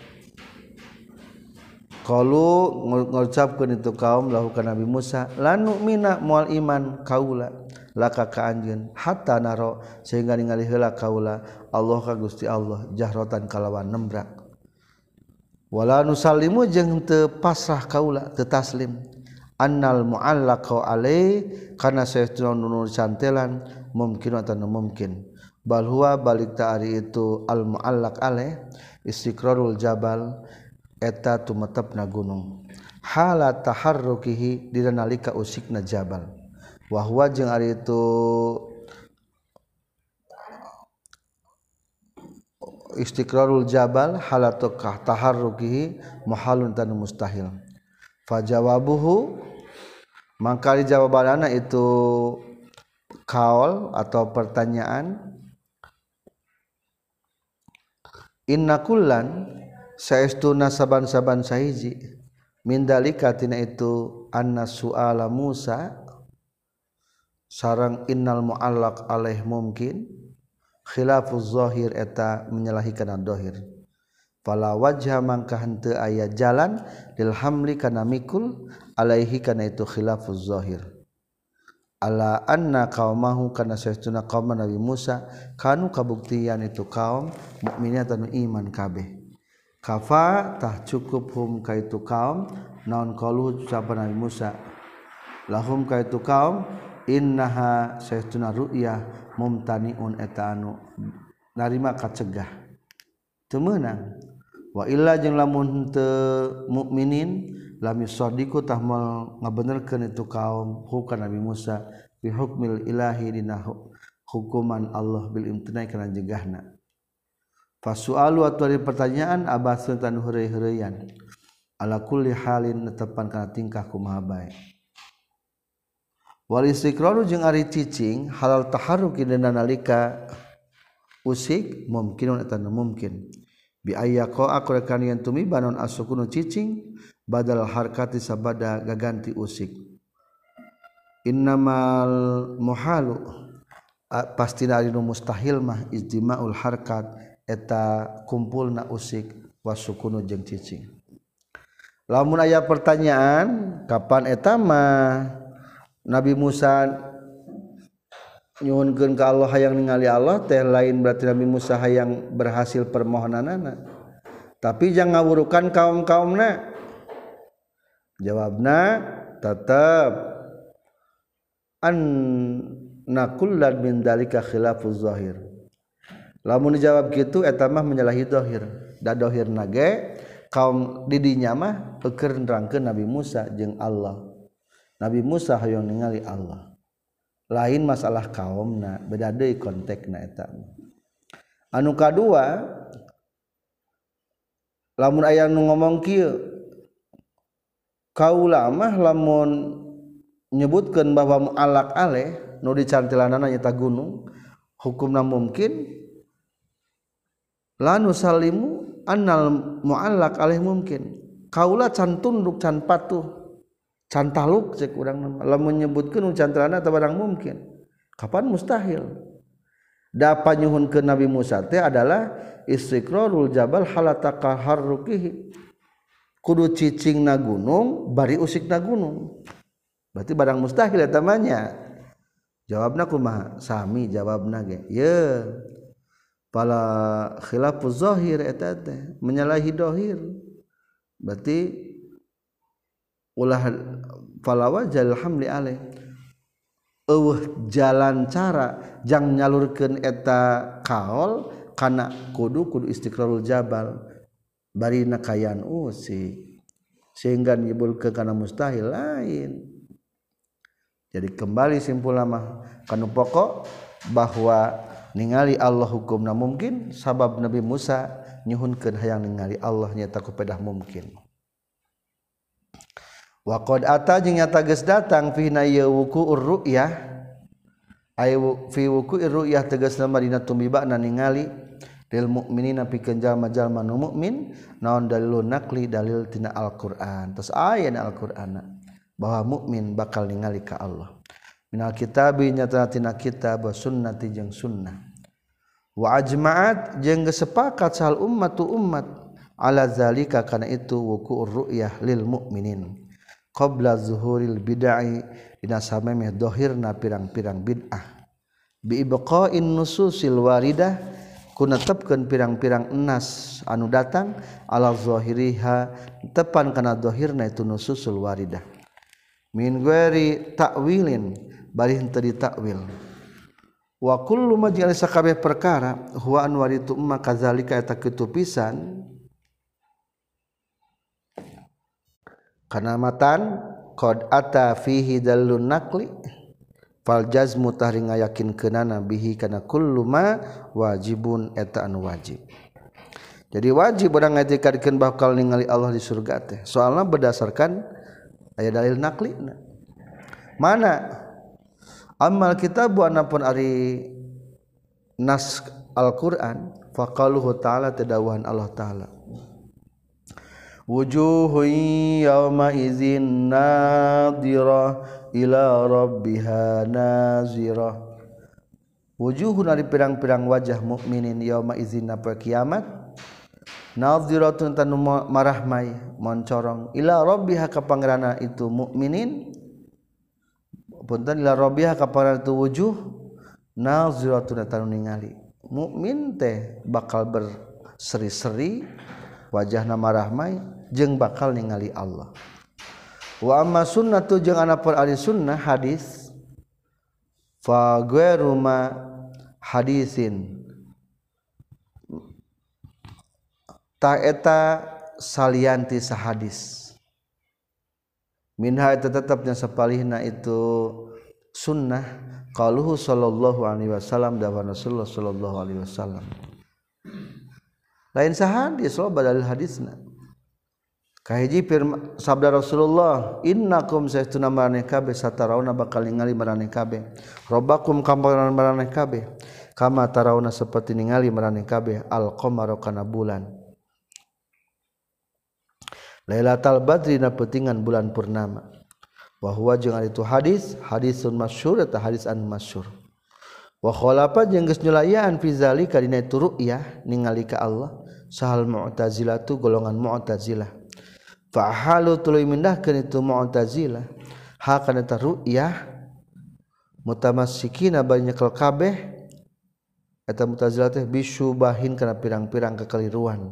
Speaker 1: qalu ngucapkeun itu kaum lahu ka Nabi Musa lan nu'mina moal iman kaula laka ka anjeun hatta naro sehingga ningali heula kaula Allah ka Gusti Allah jahratan kalawan nembrak wala nusallimu jeung teu pasrah kaula teu taslim annal mu'allaqu alai kana saestuna nu cantelan mungkin atau mungkin bal huwa balik ta'ari itu al mu'allaq alai istiqrarul jabal eta tumetepna gunung halat taharrukihi dina nalika usikna jabal wa huwa jeung ari itu istiqrarul jabal halatu taharrukihi muhalun tan mustahil fajawabuhu maka jawabanana itu kaul atau pertanyaan inna kullan saestuna saban-saban sahiji min dalika tina itu anna suala Musa sareng innal muallaq alaih mungkin khilafuz zahir eta menyalahi kana zahir fala wajha mangka henteu aya jalan lil hamli kana mikul alaihi kana itu khilafuz zahir ala anna qaumahu kana saestuna kaum Nabi Musa kanu kabuktian itu kaum mukminin anu iman kabeh kafa tah cukup hum ka itu kaum naon qalu ucapan Nabi Musa lahum ka itu kaum innaha saestuna ru'yah mumtaniun eta anu narima kacegah teu meunang wa illa jeung lamun teu mukminin lam yusadiqu tah moal ngabenerkeun itu kaum hukum Nabi Musa bi hukmil ilahi dina hukuman Allah bil imtinai kana jegahna fasualu atau pertanyaan abasun tan heureuy-heureuyan ala kulli halin netepan kana tingkah kumaha bae wal istiqraru jeung ari cicing halal taharruki dina nalika usik mungkinun eta mungkin bi ayyaqa akrakan yang tumi banon asukunu cicing badal harkati sabada gaganti usik innamal muhalu pastina ari nu mustahil mah ijtima'ul harkat eta kumpulna usik wasukunu jeung cicing lamun aya pertanyaan kapan eta mah Nabi Musa nyuhunkeun ka Allah hayang ningali Allah teh lain berarti Nabi Musa hayang berhasil permohonanana tapi jangan ngawurukan kaum-kaumna jawabna tetap an nakullad min dalika khilafuz zahir lamun dijawab kitu eta mah menyalahi zahir da zahirna ge kaum di dinya mah keur nerangkeun Nabi Musa jeung Allah Nabi Musa hayang ningali Allah lain masalah kaumna beda deui konteksna eta anu kadua lamun aya nu ngomong kieu kaula mah lamun nyebutkeun bahwa mu'allaq aleh nu dicantilanana nyaeta gunung hukumna mungkin la nusallimu annal mu'allaq aleh mungkin kaula can tunduk can patuh can taluk cek urang nama lamun nyebutkeun nu cantilanana teh barang mungkin kapan mustahil da panyuhunkeun Nabi Musa teh adalah istiqrarul jabal halata kaharrukihi kudu cicingna gunung bari usikna gunung berarti barang mustahil eta mah nya jawabna kumaha sami jawabna ge ye pala khilafuz zahir eta teh menyalahi zahir berarti ulah falawa jal hamli alaih eueuh jalan cara jang nyalurkeun eta kaol kana kudu kudu istiqrarul jabal bari nakayan usik sehingga nyebulkeun kana mustahil lain jadi kembali simpulna mah kanu pokok bahwa ningali Allah hukumna mungkin sabab Nabi Musa nyuhunkeun hayang ningali Allah nyaeta kupedah mungkin wa qad ata jeung nyata geus datang fi na wuqu'ur ru'yah ay fi wuqu'ir ru'yah tegasna dina tumibana ningali lil mukminina pikeun jalma-jalma nu mukmin naon dalilun naqli dalil tina Al-Qur'an terus aya na Al-Qur'anna bahwa mukmin bakal ningali ka Allah minal kitabi nyata tina kitab wa sunnati jeung sunnah wa ajma'at jeung geus sepakat sal ummatu ummat ala zalika kana itu wuqu'ur ru'yah lil mukminin qabla zuhuril bid'ah dina samemeh dohirna pirang-pirang bid'ah bi ibqa'in nususil waridah kunatepkeun pirang-pirang enas anu datang ala zahiriha tepan kana dohirna itu nususul waridah min ghairi ta'wilin bari henteu ditakwil wa kullu ma ja'ala sakabeh perkara huwa an waritu umma kadzalika eta kitu pisan kana matan qad ata fihi dalun naqli fal jazmu tahri ngayakinkeunana bihi kana kullu ma wajibun eta anu wajib jadi wajib urang ngatikadkeun bakal ningali Allah di surga teh soalna berdasarkan aya dalil naqlina mana amal kitab anapun ari nas Al-Qur'an faqaluhu ta'ala tadawuhan Allah ta'ala wujuhun yawma idzin nadhirah ila rabbiha nazirah wujuhun ari pirang-pirang wajah mukminin yauma idzin apa kiamat nadhiratun tanu marahmai moncorong ila rabbiha ka pangeranna itu mukminin punten ila rabbiha ka pangeranna itu wujuh nadhiratun tanu ningali mukmin teh bakal berseri-seri wajahna marahmai jeung bakal ningali Allah. Wa amma sunnatu jeung anapun ari sunnah hadis fa ghairu ma hadisin ta eta salianti sahadis minha eta tetapnya sapalihna itu sunnah qauluhu sallallahu alaihi wasallam dawa Rasulullah sallallahu alaihi wasallam lain sahadis loba dalil hadisna kahiji sabda Rasulullah innakum saestuna maraneh kabeh satarauna bakal ningali maraneh kabeh robbakum kambaran maraneh kabeh kama tarauna saperti ningali maraneh kabeh al-qamara kana bulan Lailatul Badri na peutingan bulan purnama wa huwa jeung ari itu hadis hadisun masyhur eta hadis anu masyhur wa khalafa jeung geus nyulayaan fi zalika dina itu ru'yah ningali ka Allah sahal mu'tazilatu golongan mu'tazilah fa halu tuluy mindahkeun itu mu'tazilah ha kana ta ru'yah mutamassikina bari nyekel kabeh eta mu'tazilah teh bisyubahin kana pirang-pirang kekeliruan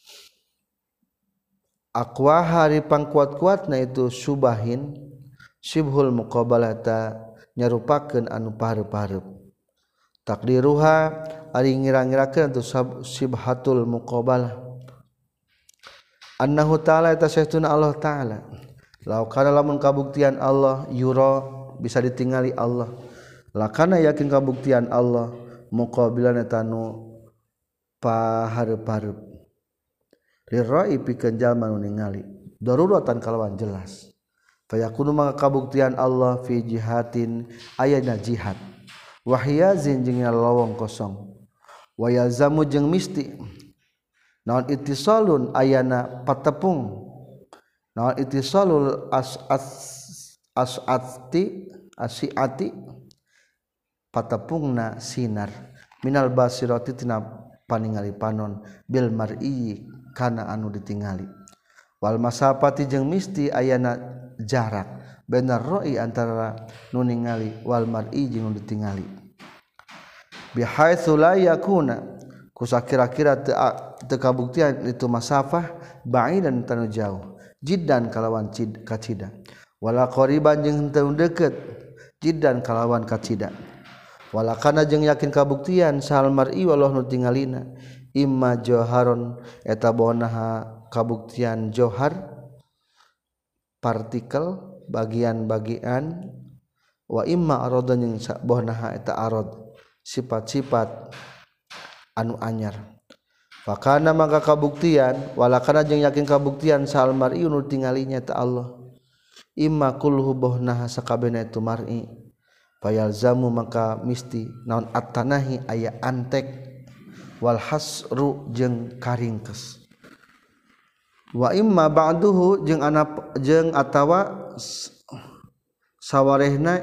Speaker 1: aqwa hari pangkuat-kuatna itu subahin syibhul muqabalata nyarupakeun anu pahareup-pahareup takdiruha ari ngira-ngirakeun tu sibhatul muqabalah annahu ta'ala eta saestuna Allah ta'ala law kana lamun kabuktian Allah yura bisa ditingali Allah lakana yakin kabuktian Allah muqabilan eta nu pahareup-pahareup lirra'i pikeun jalma nu ningali daruratan kalawan jelas fayakunu maka kabuktian Allah fi jihatin ayana jihad wahyazin jeung lawong kosong wa yalzamu jeung misti naon ittisalun ayana patepung naon ittisalul as as asati asiati patepungna sinar minal basirati tina paningali panon bil mar'i kana anu ditingali wal masafati jeung misti ayana jarak benar ra'i antara nu ningali wal mar'i jeung nu ditingali bihaitsu la yakuna kusakira-kira teu kabuktian itu masafah ba'idan tanu jauh jiddan kalawan cid kacida wala qariban jeung teu deukeut jiddan kalawan kacida wala kana jeung yakin kabuktian sal mar'i wallah nu tingalina imma joharon eta bonaha kabuktian johar partikel bagian-bagian wa imma aradan yang bonaha eta arad sifat-sifat anu anyar fakana maka kabuktian walakana jeung yakin kabuktian sal mar'i nu tingalinya ta Allah imma kulluhu bonaha sakabehna itu mar'i fayalzamu maka misti naon at-tanahi aya antek wal hasru jeung karingkes wa imma ba'duhu jeung anap jeung atawa sawarehna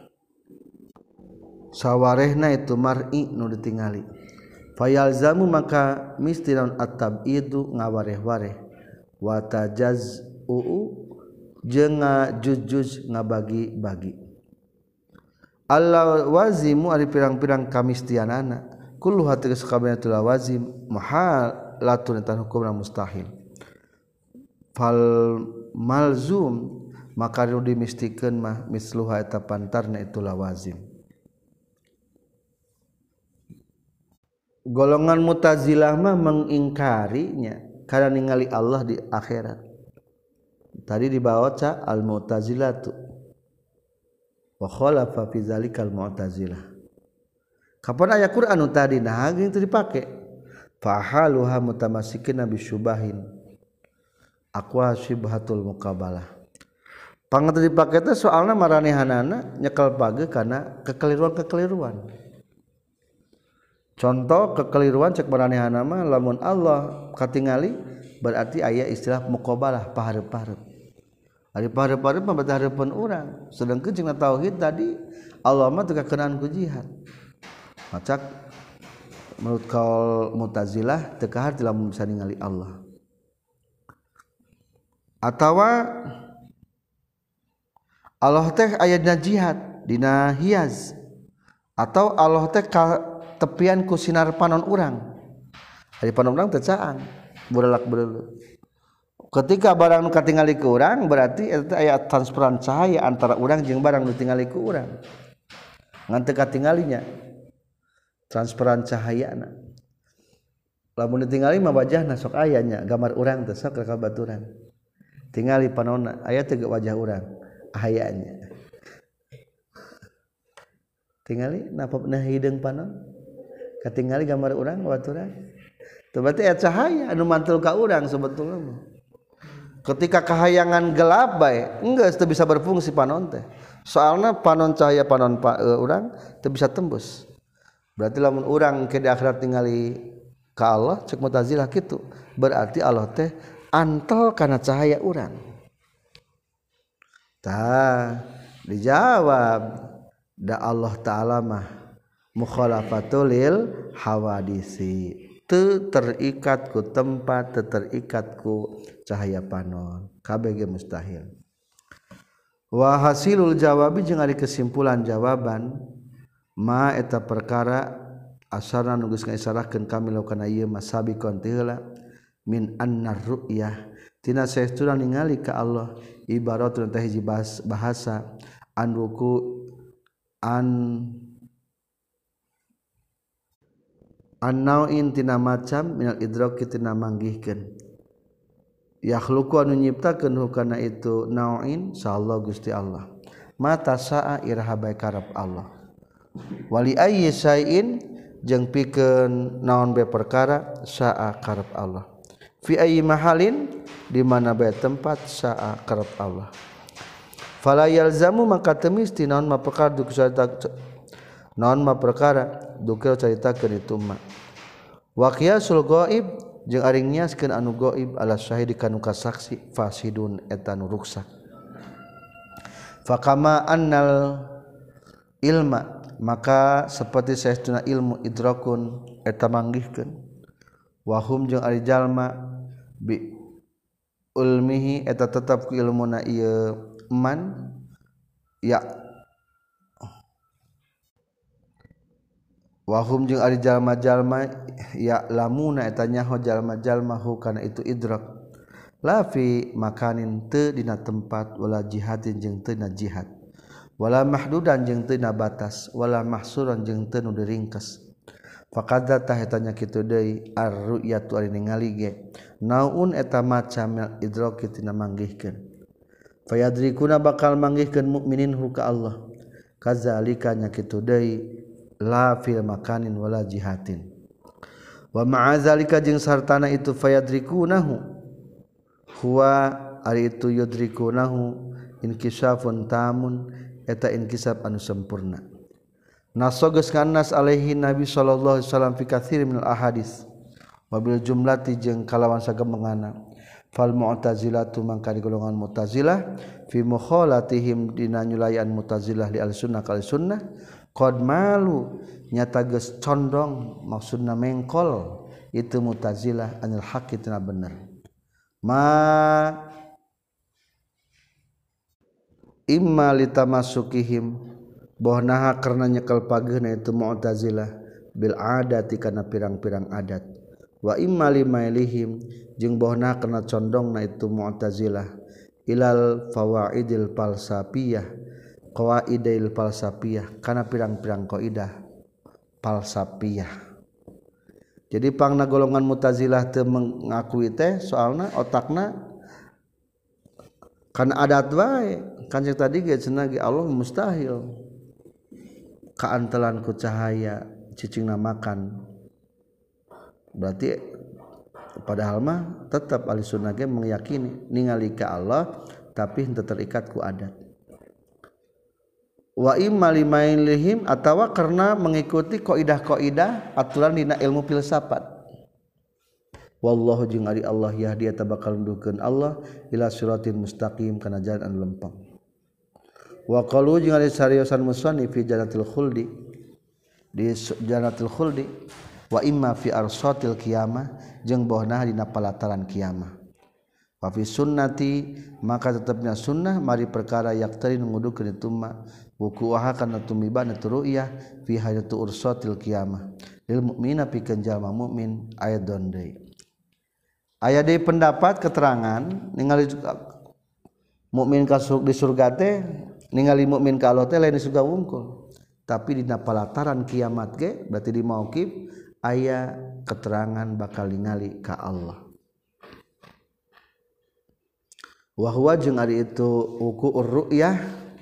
Speaker 1: sawarehna itu mar'i nu ditingali fayalzamu maka misti naon at-tab'idu ngawareh-wareh wa tajaz'u jeung ngajujuz ngabagi-bagi Allah wazimu ari pirang-pirang kamistianana kullu hati sakabehna tu lawazim muhalatun tan hukumna mustahil fal malzum maka nu dimistikeun mah misluha eta pantarna itu lawazim golongan mutazilah mah mengingkarinya karena ningali Allah di akhirat tadi dibaca al mu'tazilatu wa khalafa fi zalikal mu'tazilah kapan aya Quran nu tadi nah geus teu dipake fa haluha mutamassikin bisyubahin aqwa syibhatul muqabalah pang teu dipake teh soalna maranehanana nyekel page kana kekeliruan-kekeliruan contoh kekeliruan cek maranehanana mah lamun Allah katingali berarti aya istilah muqabalah pahareup-pahareup ari pahareup-pahareup mah berarti hareupeun urang sedengkeun cenah tauhid tadi Allah mah teu kakenaan ku jihad macak menurut kaul Mu'tazilah teu kahar ti lamun bisa ningali Allah atawa Allah teh aya dina jihad dina hiaz atau Allah teh ka tepian ku sinar panon urang ari panon urang teu caang burelak beuleuh ketika barang nu katingali ku urang berarti eta aya transparan cahaya antara urang jeung barang nu tingali ku urang ngan teu katingalinya transparan cahayana lamun ditingali mah wajahna sok aya nya gambar urang teh sok kabaturan tingali panonna aya teh wajah urang ayanya tingali napa nah hideung panon katingali gambar urang baturan teu berarti aya cahaya anu mantul ka urang sebetulna ketika kahayangan gelap bae enggeus teu bisa berfungsi panon teh soalna panon cahaya panon pa, uh, urang teu bisa tembus berarti lamun urang ke di akhirat tingali ka Allah cek Mu'tazilah kitu berarti Allah teh antel kana cahaya urang tah dijawab da Allah taala mah mukhalafatul lil hawadisi teu terikat ku tempat teu terikat ku cahaya panon kabeh ge mustahil wa hasilul jawabi jeung ari kesimpulan jawaban ma eta perkara asarna nu geus ngaisarahkeun kami laukana ieu mah sabiqon ti heula min annar ru'yah tina saestuna ningali ka Allah ibaratun teh hiji bahasa an ruku an an nau'in tina macam minal idraki tina manggihkeun yakhluqu anu nyiptakeun hukana itu nau'in insyaallah Gusti Allah mata saa iraha bae karep Allah wali ayyi syai'in jeung pikeun naon bae perkara saa karep Allah fi ayyi mahalin di mana bae tempat saa karep Allah fala yalzamu maka teu misti naon ma perkara duka carita naon ma perkara duka caritakeun itu mah wa qiyasul ghaib jeung ari ngiaskeun anu ghaib ala syahidi kanu kasaksi fasidun eta nu ruksak faqama annal ilma maka seperti saestuna ilmu idrakun eta manggihkeun wa hum jeung ari jalma bi ulmihi eta tetap ku ilmuna ieu man ya wahum jeung ari jalma-jalma ya lamuna eta nyaho jalma-jalma hu kana itu idrak la fi makanin teu dina tempat wala jihadin jeung teu na jihad wala mahdudan jeung teu na batas wala mahsuran jeung teu nu diringkes faqadza tah eta nya kitu deui ar-ru'yatu ari ningali ge naun eta macam idraki tina manggihkeun fayadrikuna bakal manggihkeun mukminin hu ka Allah kadzalika nya kitu deui la fil makanin wala jihatin wa ma'azalika jeung sartana itu fayadrikunahu huwa ari itu yudrikunahu inkisafun tamun eta inkisaf anu sempurna nasogeus kanas alaihi nabi sallallahu alaihi wasallam fi katsir minal ahadits wabil jumlati jeung kalawan sagemengana fal mu'tazilatu mangka di golongan mu'tazilah fi mukhalatihim dina nyulayan mu'tazilah li al-sunnah kal sunnah qad malu nyata geus condong maksudna mengkol itu mu'tazilah anil haqqi tina bener ma imma litamasukihim bohnaha karena nyekel pageuna itu mu'tazilah bil adati kana pirang-pirang adat wa imma limailihim jeung bohna kana condongna itu mu'tazilah ilal fawaidil falsafiyah qawaidil falsafiyah kana pirang-pirang kaidah falsafiyah jadi pangna golongan mu'tazilah teu mengakui teh soalna otakna kana adat wae kan cek tadi ge cenah ge Allah mustahil kaantelan ku cahaya cicingna makan berarti padahal mah tetap ahli sunnah ge meyakini ningali ka Allah tapi henteu terikat ku adat wa imma limailihim atawa karena mengikuti kaidah-kaidah aturan dina ilmu filsafat wallahu jeung ari Allah yahdi eta bakal nundukeun Allah ila siratin mustaqim kana jalan anu lempeng wa qalu jeung ari sariosan musannif fi jannatil khuldi di jannatil khuldi wa imma fi arsatil qiyamah jeung bohna dina palataran kiamah. Wa fi sunnati maka tetepna sunnah mari perkara yaktari ngudukeun itu mah wukuha kana tumibana ru'yah fi hayatu ursatil qiyamah lil mukmina pikeun jalma mukmin aya deui. Aya deui pendapat keterangan ningali mukmin ka di surga teh ningali mukmin ka Allah teh lain di surga wungkul, tapi dina palataran kiamat ge berarti di mauqif aya keterangan bakal ningali ka Allah. Wa huwa jeung ari itu wuqu'ur ru'yah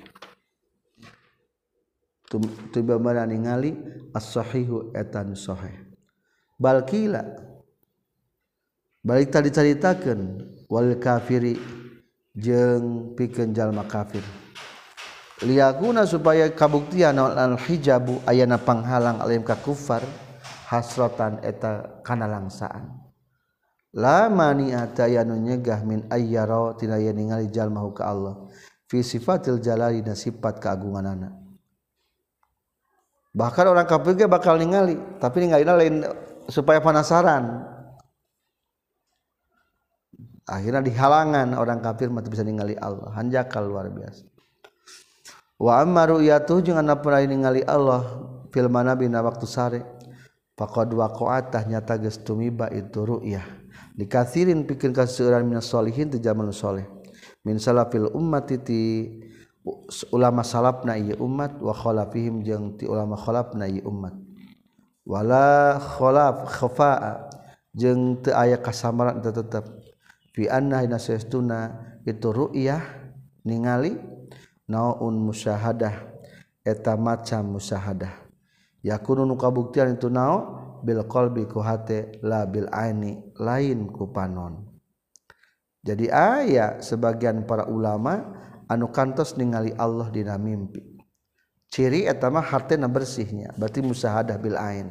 Speaker 1: tiba mana ningali as-sahihu etan sahih. Bal qila balik tadi caritakeun wal kafiri jeung pikeun jalma kafir liyakuna supaya kabuktian al hijabu ayana panghalang alim ka kufar hasratan eta kana langsaan la mani'ata ya nu nyegah min ayyara tina aya ningali jalma ka Allah fi sifatil jalali na sifat keagunganana. Bahkan orang kafir ge bakal ningali tapi ningalina lain supaya penasaran, akhirnya dihalangan orang kafir mah bisa ningali Allah hanjakal luar biasa. Wa amma ru'yatuh jeung anapun aya ningali Allah fil manabi na waktu sare faqad waqa'atah nyata geus tumiba itu ru'yah dikathirin pikeun kaseueuran minas sholihin ti jalma saleh min salafil ummati ti ulama salafna ieu umat wa khalafihim jeung ti ulama khalafna ieu umat wala khalaf khafa'a jeung teu aya kasamaran teu tetep fi anna ina saestuna itu ru'yah ningali naun musyahadah eta macam musyahadah yakunu nu kabuktian itu nao bil qalbi ku hate la bil aini lain ku panon. Jadi aya sebagian para ulama anu kantos ningali Allah dina mimpi ciri eta mah hatena bersihnya berarti musyahadah bil ain.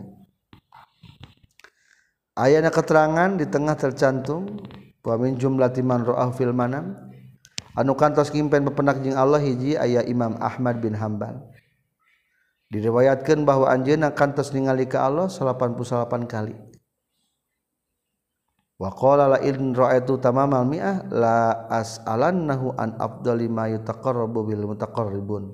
Speaker 1: Ayana keterangan di tengah tercantum wa min jumlati man ra'ah fil manam anu kantos ngimpen bepenak jeung Allah hiji aya Imam Ahmad bin Hanbal. Diriwayatkeun bahwa anjeunna kantos ningali ka Allah salapan puluh salapan kali. Wa qala la in ra'aitu tamamal mi'ah la as'alannahu an afdali ma yutaqarrabu bil mutaqarribun.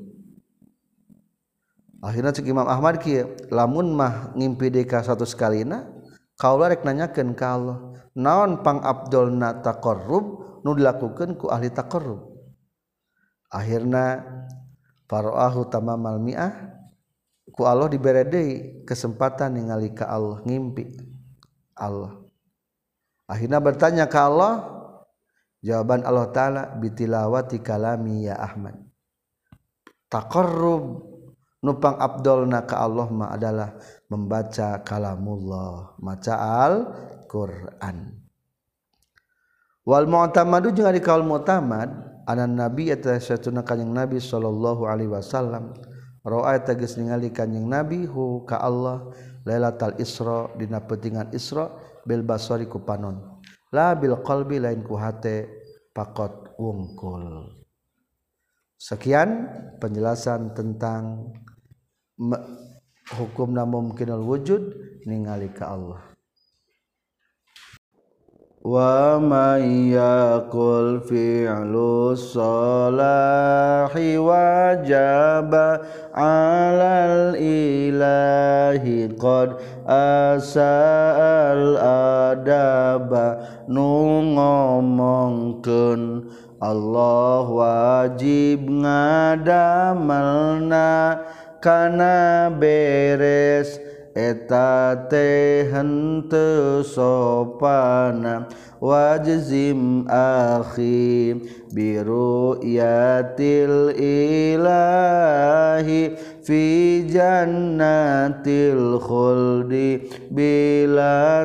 Speaker 1: Akhirna cek Imam Ahmad kieu lamun mah ngimpi deui ka seratus kalina kaula rek nanyakeun ka Allah naon pang afdalna taqarrub nu dilakukeun ku ahli taqarrub. Akhirna faraahu tamamal mi'ah ku Allah dibere deui kesempatan ningali ka Allah ngimpi Allah. Akhirna bertanya ka Allah, jawaban Allah taala bitilawati kalami ya Ahmad. Taqarrub nupang afdalna ka Allah ma adalah membaca kalamullah, maca Al-Qur'an. Wal mu'tamadu jeung ari kaul mu'tamad anan nabi eta satuna kanjing Nabi sallallahu alaihi wasallam ra'a tegas ningali kanjing Nabi hu ka Allah Lailatul Isra dina peutingan Isra bil basari ku panon la bil qalbi lain ku hate pakot wungkul. Sekian penjelasan tentang hukumna mumkinul wujud ningali ka Allah. Wa may yaqul fi'lu salahi wajaba 'alal ilahi qad asal adaba nu ngomongkeun Allah wajib ngadamelna kana beres eta teh henteu sopana wajzim akhi biru'yatil ilahi fi jannatil khuldi bila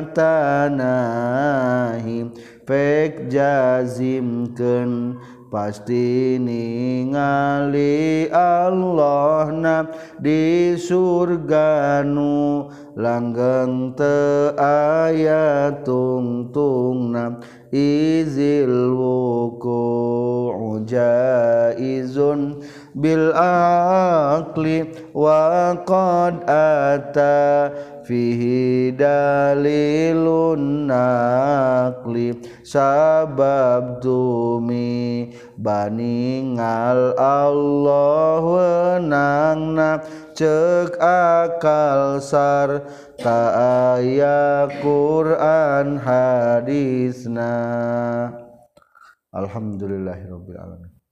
Speaker 1: tanahi pek jazimkeun pasti ningali Allahna di surga nu langgeng teu aya tungtungna izil wuqu'u jaizun bil aqli wa qad ata fihi dalilun naqli sabab tumi baningal Allah wenangna cek akal sar ta aya Quran hadisna. Alhamdulillahirabbil alamin.